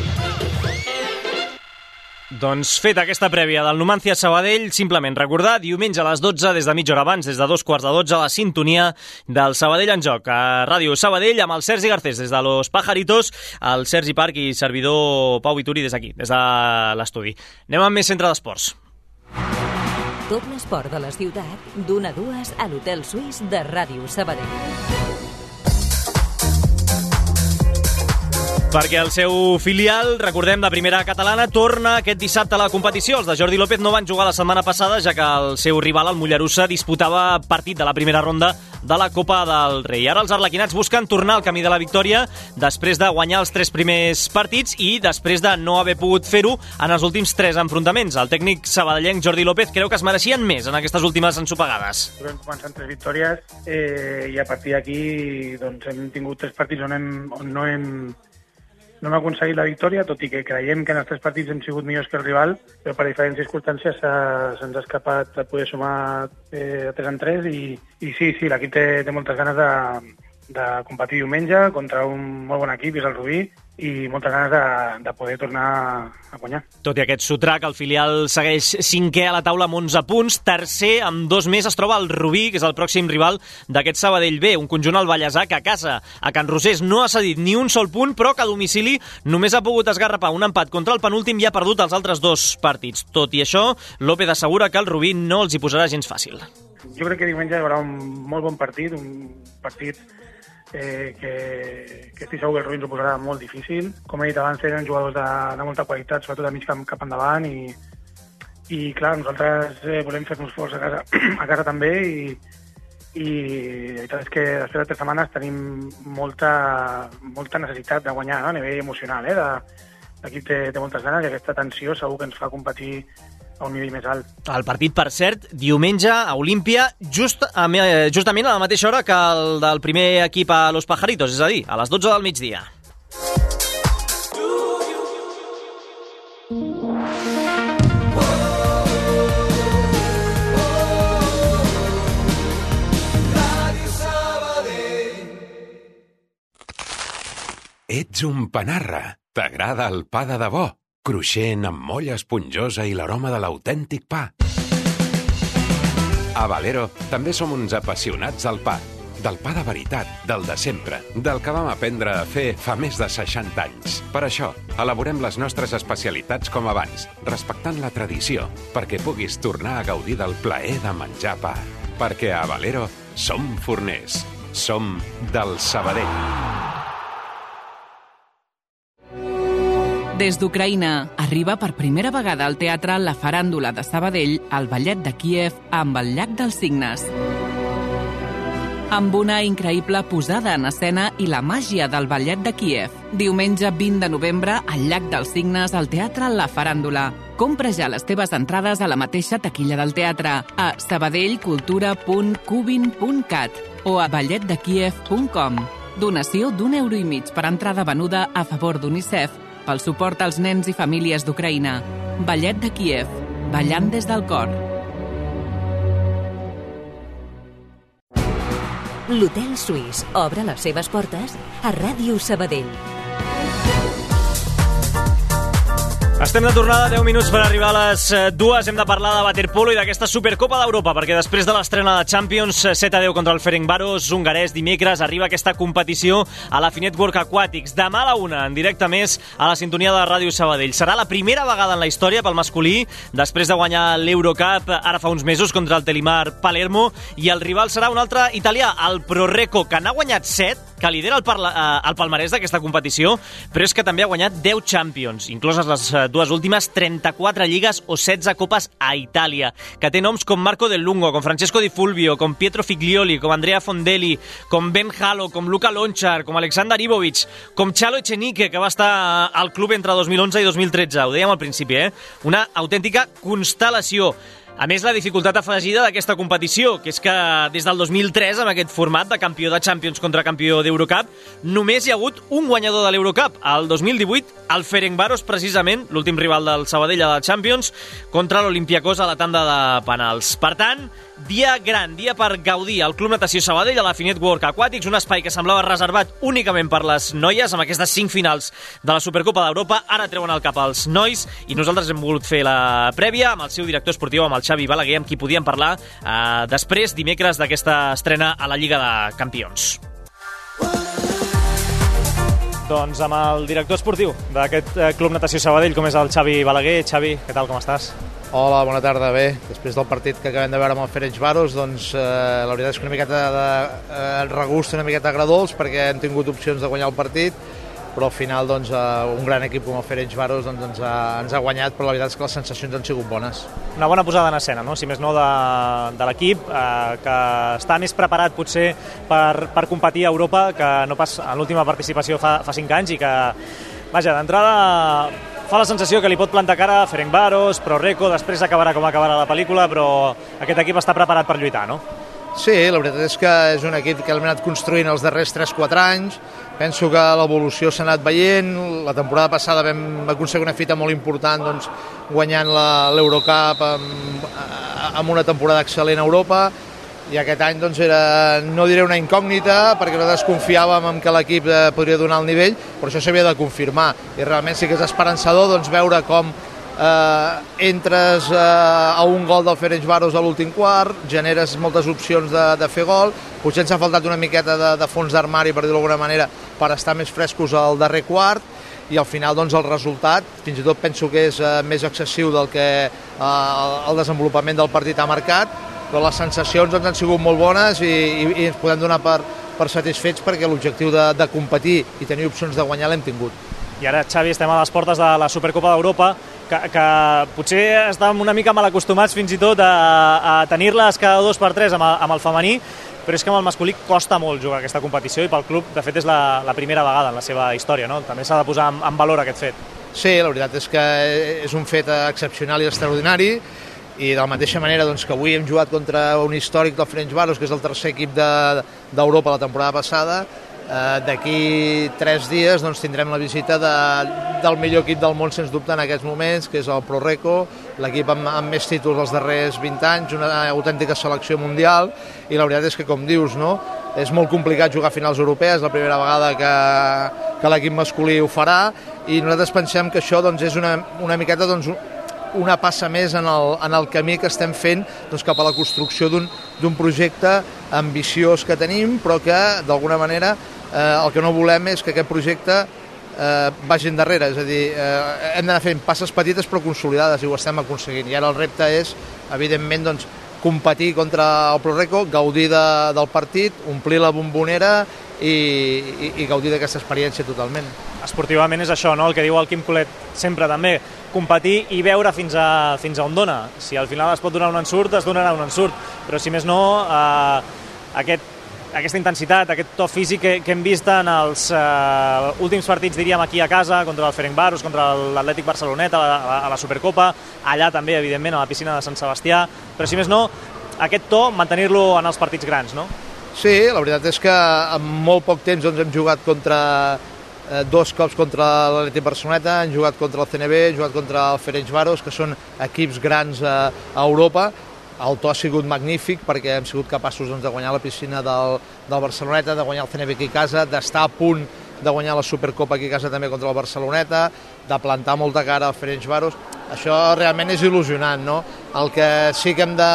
[SPEAKER 2] Doncs feta aquesta prèvia del Numancia Sabadell, simplement recordar, diumenge a les dotze, des de mitja hora abans, des de dos quarts de dotze, la sintonia del Sabadell en joc. A Ràdio Sabadell, amb el Sergi Garcés, des de Los Pajaritos, el Sergi Parc i servidor Pau Vituri des d'aquí, des de l'estudi. Anem amb més centre d'esports.
[SPEAKER 1] Tot l'esport de la ciutat, d'una a dues a l'Hotel Suís de Ràdio Sabadell.
[SPEAKER 2] Perquè el seu filial, recordem, de primera catalana, torna aquest dissabte a la competició. Els de Jordi López no van jugar la setmana passada, ja que el seu rival, el Mollerussa, disputava partit de la primera ronda de la Copa del Rei. Ara els arlequinats busquen tornar al camí de la victòria després de guanyar els tres primers partits i després de no haver pogut fer-ho en els últims tres enfrontaments. El tècnic sabadellenc Jordi López creu que es mereixien més en aquestes últimes ensopegades.
[SPEAKER 7] Vam començar amb tres victòries eh, i a partir d'aquí doncs, hem tingut tres partits on, hem, on no hem no hem aconseguit la victòria, tot i que creiem que en els tres partits hem sigut millors que el rival, però per diferents circumstàncies se'ns ha escapat de poder sumar eh, tres en tres i, i sí, sí, l'equip té, té moltes ganes de, de competir diumenge contra un molt bon equip, és el Rubí, i moltes ganes de, de poder tornar a guanyar.
[SPEAKER 2] Tot i aquest sotrac, el filial segueix cinquè a la taula amb onze punts, tercer amb dos més es troba el Rubí, que és el pròxim rival d'aquest Sabadell B, un conjunt al Vallèsà que a casa, a Can Rosés, no ha cedit ni un sol punt, però que a domicili només ha pogut esgarrapar un empat contra el penúltim i ha perdut els altres dos partits. Tot i això, López assegura que el Rubí no els hi posarà gens fàcil.
[SPEAKER 7] Jo crec que diumenge hi haurà un molt bon partit, un partit Eh, que, que estic segur que el Rubí ens ho posarà molt difícil. Com he dit abans, tenen jugadors de, de molta qualitat, sobretot a mig camp cap endavant, i, i clar, nosaltres eh, volem fer-nos forts a casa, a casa també, i, i la veritat és que després de tres setmanes tenim molta, molta necessitat de guanyar, no? A nivell emocional. Eh? L'equip té, té moltes ganes i aquesta tensió segur que ens fa competir a un nivell més alt.
[SPEAKER 2] El partit, per cert, diumenge a Olímpia, just a, justament a la mateixa hora que el del primer equip a Los Pajaritos, és a dir, a les dotze del migdia.
[SPEAKER 9] Ets un panarra. T'agrada el pa de debò? Cruixent, amb molla esponjosa i l'aroma de l'autèntic pa. A Valero també som uns apassionats del pa. Del pa de veritat, del de sempre, del que vam aprendre a fer fa més de seixanta anys. Per això, elaborem les nostres especialitats com abans, respectant la tradició, perquè puguis tornar a gaudir del plaer de menjar pa. Perquè a Valero som forners. Som del Sabadell.
[SPEAKER 10] Des d'Ucraïna, arriba per primera vegada al teatre La Faràndula de Sabadell, el ballet de Kíev amb el Llac dels Cignes. Amb una increïble posada en escena i la màgia del ballet de Kíev. Diumenge vint de novembre, al Llac dels Cignes, al Teatre La Faràndula. Compra ja les teves entrades a la mateixa taquilla del teatre, a sabadellcultura punt cubin punt cat o a ballet de kíev punt com. Donació d'un euro i mig per entrada venuda a favor d'UNICEF pel suport als nens i famílies d'Ucraïna. Ballet de Kíev, ballant des del cor.
[SPEAKER 1] L'Hotel Suís obre les seves portes a Ràdio Sabadell.
[SPEAKER 2] Estem de tornada, deu minuts per arribar a les dues. Hem de parlar de waterpolo i d'aquesta Supercopa d'Europa, perquè després de l'estrena de Champions, set a deu contra el Ferencváros hongarès, dimecres arriba aquesta competició a la Finet World Aquatics. Demà a la una, en directe més a la sintonia de Ràdio Sabadell. Serà la primera vegada en la història pel masculí, després de guanyar l'Eurocup ara fa uns mesos contra el Telimar Palermo, i el rival serà un altre italià, el Proreco, que n'ha guanyat set, que lidera el, parla, eh, el palmarès d'aquesta competició, però és que també ha guanyat deu Champions, incloses les dues últimes, trenta-quatre lligues o setze copes a Itàlia, que té noms com Marco Del Lungo, com Francesco Di Fulvio, com Pietro Figlioli, com Andrea Fondelli, com Ben Halo, com Luka Lonchar, com Alexander Ivovic, com Chalo Echenique, que va estar al club entre dos mil onze i dos mil tretze. Ho dèiem al principi, eh? Una autèntica constel·lació. A més, la dificultat afegida d'aquesta competició, que és que des del dos mil tres, amb aquest format de campió de Champions contra campió d'Eurocup, només hi ha hagut un guanyador de l'Eurocup. El dos mil divuit, el Ferencváros, precisament, l'últim rival del Sabadell a la Champions, contra l'Olympiacos a la tanda de penals. Per tant, dia gran, dia per gaudir al Club Natació Sabadell a la Finet World Aquatics, un espai que semblava reservat únicament per les noies, amb aquestes cinc finals de la Supercopa d'Europa. Ara treuen el cap als nois i nosaltres hem volgut fer la prèvia amb el seu director esportiu, amb el Xavi Balaguer, amb qui podíem parlar eh, després, dimecres, d'aquesta estrena a la Lliga de Campions. Doncs amb el director esportiu d'aquest eh, Club Natació Sabadell, com és el Xavi Balaguer. Xavi, què tal, com estàs?
[SPEAKER 11] Hola, bona tarda, bé. Després del partit que acabem de veure amb el Ferencváros, doncs eh, la veritat és que una miqueta de eh, regust, una miqueta agradolç, perquè hem tingut opcions de guanyar el partit, però al final doncs, eh, un gran equip com el Ferencváros doncs, ens, ha, ens ha guanyat, però la veritat és que les sensacions han sigut bones.
[SPEAKER 2] Una bona posada en escena, no? Si més no, de, de l'equip, eh, que està més preparat potser per, per competir a Europa que no pas en l'última participació fa, fa cinc anys, i que, vaja, d'entrada fa la sensació que li pot plantar cara a Ferencváros, Proreco, després acabarà com acabarà la pel·lícula, però aquest equip està preparat per lluitar, no?
[SPEAKER 11] Sí, la veritat és que és un equip que hem anat construint els darrers tres quatre anys. Penso que l'evolució s'ha anat veient. La temporada passada vam aconseguir una fita molt important, doncs, guanyant l'Eurocup amb, amb una temporada excel·lent a Europa. i aquest any doncs, era, no diré una incògnita, perquè nosaltres confiàvem en que l'equip eh, podria donar el nivell, però això s'havia de confirmar, i realment sí que és esperançador doncs, veure com eh, entres eh, a un gol del Ferencváros a l'últim quart, generes moltes opcions de, de fer gol, potser ens ha faltat una miqueta de, de fons d'armari, per dir-ho d'alguna manera, per estar més frescos al darrer quart, i al final doncs, el resultat, fins i tot penso que és eh, més excessiu del que eh, el desenvolupament del partit ha marcat, però les sensacions doncs, han sigut molt bones i, i, i ens podem donar per, per satisfets perquè l'objectiu de, de competir i tenir opcions de guanyar l'hem tingut.
[SPEAKER 2] I ara, Xavi, estem a les portes de la Supercopa d'Europa, que, que potser estàvem una mica mal acostumats fins i tot a, a tenir-les cada dos per tres amb el, amb el femení, però és que amb el masculí costa molt jugar aquesta competició i pel club, de fet, és la, la primera vegada en la seva història, no? També s'ha de posar en, en valor aquest fet. Sí, la veritat és que és un fet excepcional i extraordinari, i de la mateixa manera doncs, que avui hem jugat contra un històric del Ferencváros, que és el tercer equip d'Europa de, la temporada passada. Eh, D'aquí tres dies doncs, tindrem la visita de, del millor equip del món, sens dubte, en aquests moments, que és el ProReco, l'equip amb, amb més títols dels darrers vint anys, una autèntica selecció mundial, i la veritat és que, com dius, no? És molt complicat jugar a finals europees, la primera vegada que, que l'equip masculí ho farà, i nosaltres pensem que això doncs, és una, una miqueta doncs, una passa més en el, en el camí que estem fent doncs, cap a la construcció d'un projecte ambiciós que tenim, però que d'alguna manera eh, el que no volem és que aquest projecte eh, vagi endarrere, és a dir, eh, hem d'anar fent passes petites però consolidades i ho estem aconseguint, i ara el repte és evidentment doncs, competir contra el ProReco, gaudir de, del partit, omplir la bombonera i, i, i gaudir d'aquesta experiència totalment. Esportivament és això, no? El que diu el Quim Colet sempre també, competir i veure fins a, fins a on dona. Si al final es pot donar un ensurt, es donarà un ensurt, però si més no, eh, aquest, aquesta intensitat, aquest to físic que, que hem vist en els eh, últims partits, diríem, aquí a casa, contra el Ferencváros, contra l'Atlètic Barcelonet, a la, a la Supercopa, allà també, evidentment, a la piscina de Sant Sebastià, però si més no, aquest to, mantenir-lo en els partits grans, no? Sí, la veritat és que en molt poc temps doncs, hem jugat contra eh, dos cops contra l'Atlètic Barceloneta, hem jugat contra el C N B, hem jugat contra el Ferencváros, que són equips grans a, a Europa. El to ha sigut magnífic perquè hem sigut capaços doncs, de guanyar la piscina del, del Barceloneta, de guanyar el C N B aquí a casa, d'estar a punt de guanyar la Supercopa aquí a casa també contra el Barceloneta, de plantar molta cara al Ferencváros. Això realment és il·lusionant, no? El que sí que hem de,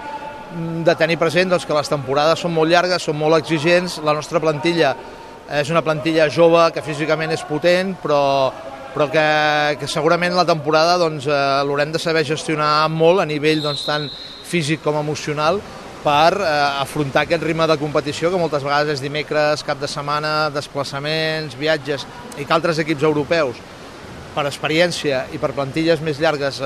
[SPEAKER 2] de tenir present doncs, que les temporades són molt llargues, són molt exigents, la nostra plantilla és una plantilla jove que físicament és potent, però, però que, que segurament la temporada doncs, eh, l'haurem de saber gestionar molt a nivell doncs, tant físic com emocional per eh, afrontar aquest ritme de competició que moltes vegades és dimecres, cap de setmana, desplaçaments, viatges, i que altres equips europeus, per experiència i per plantilles més llargues,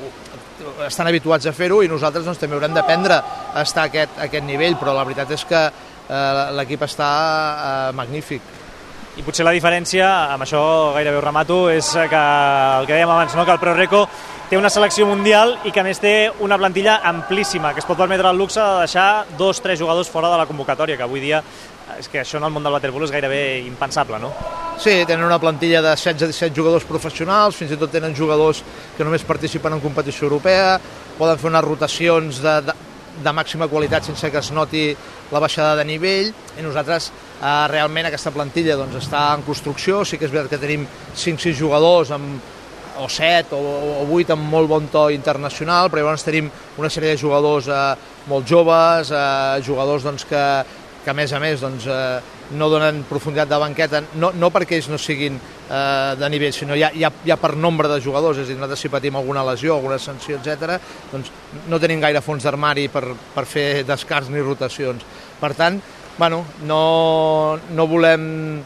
[SPEAKER 2] eh, estan habituats a fer-ho, i nosaltres doncs, també haurem d'aprendre a estar a aquest, a aquest nivell, però la veritat és que eh, l'equip està eh, magnífic. I potser la diferència, amb això gairebé ho remato, és que el que dèiem abans, no? Que el ProReco té una selecció mundial i que a més té una plantilla amplíssima, que es pot permetre el luxe de deixar dos o tres jugadors fora de la convocatòria, que avui dia és que això en el món del waterpolo és gairebé impensable, no? Sí, tenen una plantilla de setze a disset jugadors professionals, fins i tot tenen jugadors que només participen en competició europea, poden fer unes rotacions de, de, de màxima qualitat sense que es noti la baixada de nivell, i nosaltres eh, realment aquesta plantilla doncs, està en construcció. Sí que és veritat que tenim cinc o sis jugadors amb o set o, o vuit amb molt bon to internacional, però llavors tenim una sèrie de jugadors eh, molt joves, eh, jugadors doncs, que, que a més a més doncs, eh, no donen profunditat de banqueta, no, no perquè ells no siguin eh, de nivell, sinó ja, ja, ja per nombre de jugadors, és a dir, nosaltres si patim alguna lesió, alguna sanció, etcètera, doncs no tenim gaire fons d'armari per, per fer descarts ni rotacions. Per tant, bueno, no, no volem...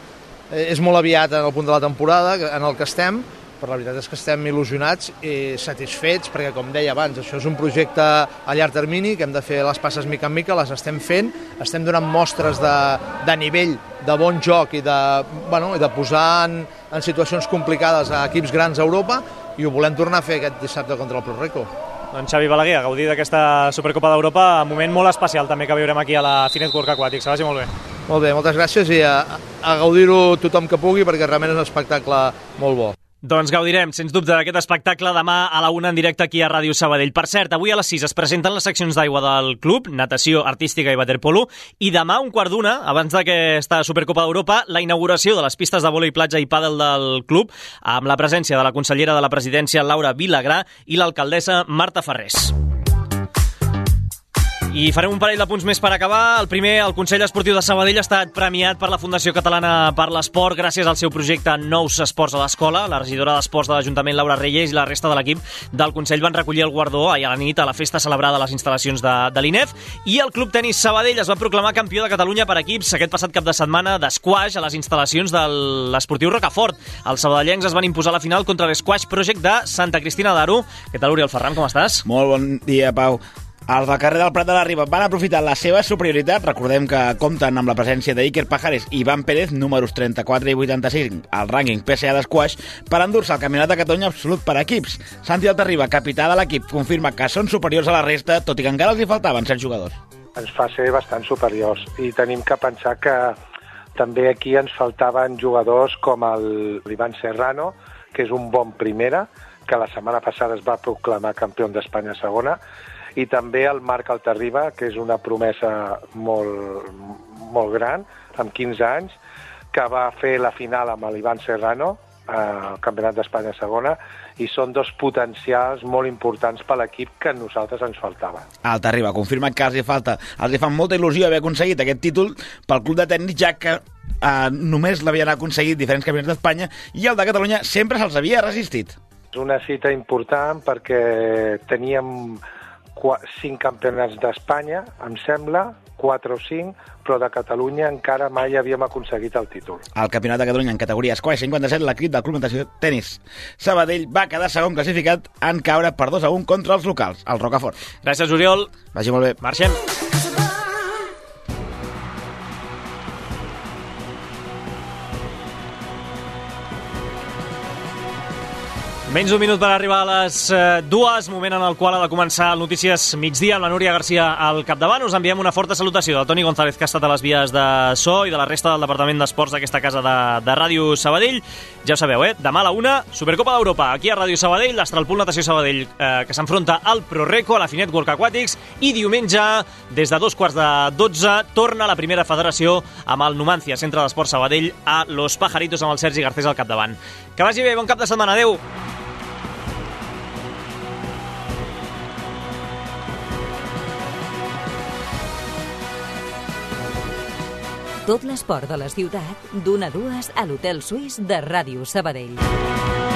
[SPEAKER 2] És molt aviat en el punt de la temporada en el que estem, però la veritat és que estem il·lusionats i satisfets, perquè, com deia abans, això és un projecte a llarg termini, que hem de fer les passes mica en mica, les estem fent, estem donant mostres de, de nivell, de bon joc i de, bueno, i de posar en, en situacions complicades a equips grans a Europa, i ho volem tornar a fer aquest dissabte contra el ProReco. Doncs Xavi Balaguer, a gaudir d'aquesta Supercopa d'Europa, un moment molt especial també que viurem aquí a la Finet World Aquàtic. Que vagi molt bé. Molt bé, moltes gràcies, i a, a gaudir-ho tothom que pugui, perquè realment és un espectacle molt bo. Doncs gaudirem, sens dubte, d'aquest espectacle demà a la una en directe aquí a Ràdio Sabadell. Per cert, avui a les sis es presenten les seccions d'aigua del club, natació, artística i waterpolo, i demà un quart d'una, abans d'aquesta Supercopa d'Europa, la inauguració de les pistes de vòlei platja i pàdel del club, amb la presència de la consellera de la presidència, Laura Vilagrà, i l'alcaldessa Marta Ferrés. I farem un parell de punts més per acabar. El primer, el Consell Esportiu de Sabadell ha estat premiat per la Fundació Catalana per l'Esport gràcies al seu projecte Nous Esports a l'Escola. La regidora d'Esports de l'Ajuntament, Laura Reyes, i la resta de l'equip del Consell van recollir el guardó ahir a la nit a la festa celebrada a les instal·lacions de, de l'I N E F. I el Club Tenis Sabadell es va proclamar campió de Catalunya per equips aquest passat cap de setmana d'esquaix a les instal·lacions de l'Esportiu Rocafort. Els sabadellencs es van imposar a la final contra l'Squash Project de Santa Cristina d'Aro. Què tal, Oriol Ferran, com estàs?
[SPEAKER 12] Molt bon dia, Pau. Els del carrer del Prat de la Riba van aprofitar la seva superioritat. Recordem que compten amb la presència d'Iker Pajares i Ivan Pérez, números trenta-quatre i vuitanta-cinc, al rànquing P S A d'Esquaix, per endur-se el Campionat de Catalunya absolut per equips. Santi Altarriba, capità de l'equip, confirma que són superiors a la resta, tot i que encara els hi faltaven set jugadors.
[SPEAKER 7] Ens fa ser bastant superiors i tenim que pensar que també aquí ens faltaven jugadors com l'Ivan Serrano, que és un bon primera, que la setmana passada es va proclamar campió d'Espanya segona, i també el Marc Altarriba, que és una promesa molt, molt gran, amb quinze anys, que va fer la final amb l'Ivan Serrano, al Campionat d'Espanya segona, i són dos potencials molt importants per l'equip que a nosaltres ens faltava.
[SPEAKER 12] Altarriba confirma que els hi falta, els hi fa molta il·lusió haver aconseguit aquest títol pel club de tenis, ja que eh, només l'havien aconseguit diferents campionats d'Espanya i el de Catalunya sempre se'ls havia resistit.
[SPEAKER 7] És una cita important perquè teníem cinc campionats d'Espanya, em sembla, quatre o cinc, però de Catalunya encara mai havíem aconseguit el títol.
[SPEAKER 12] Al Campionat de Catalunya en categoria Esquaix cinquanta-set, l'equip del Club Natació Tenis Sabadell va quedar segon classificat en caure per dos a un contra els locals, el Rocafort.
[SPEAKER 2] Gràcies, Oriol.
[SPEAKER 12] Vagi molt bé.
[SPEAKER 2] Marxem. Menys d'un minut per arribar a les eh, dues, moment en el qual ha de començar el Notícies Migdia amb la Núria Garcia al capdavant. Us enviem una forta salutació del Toni González, que ha estat a les vies de so, i de la resta del Departament d'Esports d'aquesta casa de, de Ràdio Sabadell. Ja ho sabeu, eh? Demà a la una, Supercopa d'Europa, aquí a Ràdio Sabadell, l'Astralpool Natació Sabadell, eh, que s'enfronta al ProReco, a la Finet World Aquatics, i diumenge, des de dos quarts de dotze, torna la primera federació amb el Numancia, Centre d'Esport Sabadell, a Los Pajaritos, amb el Sergi Garcés al capdavant. Que vagi bé, bon cap de setmana, adeu!
[SPEAKER 1] Tot l'esport de la ciutat, d'una a dues a l'Hotel Suís de Ràdio Sabadell.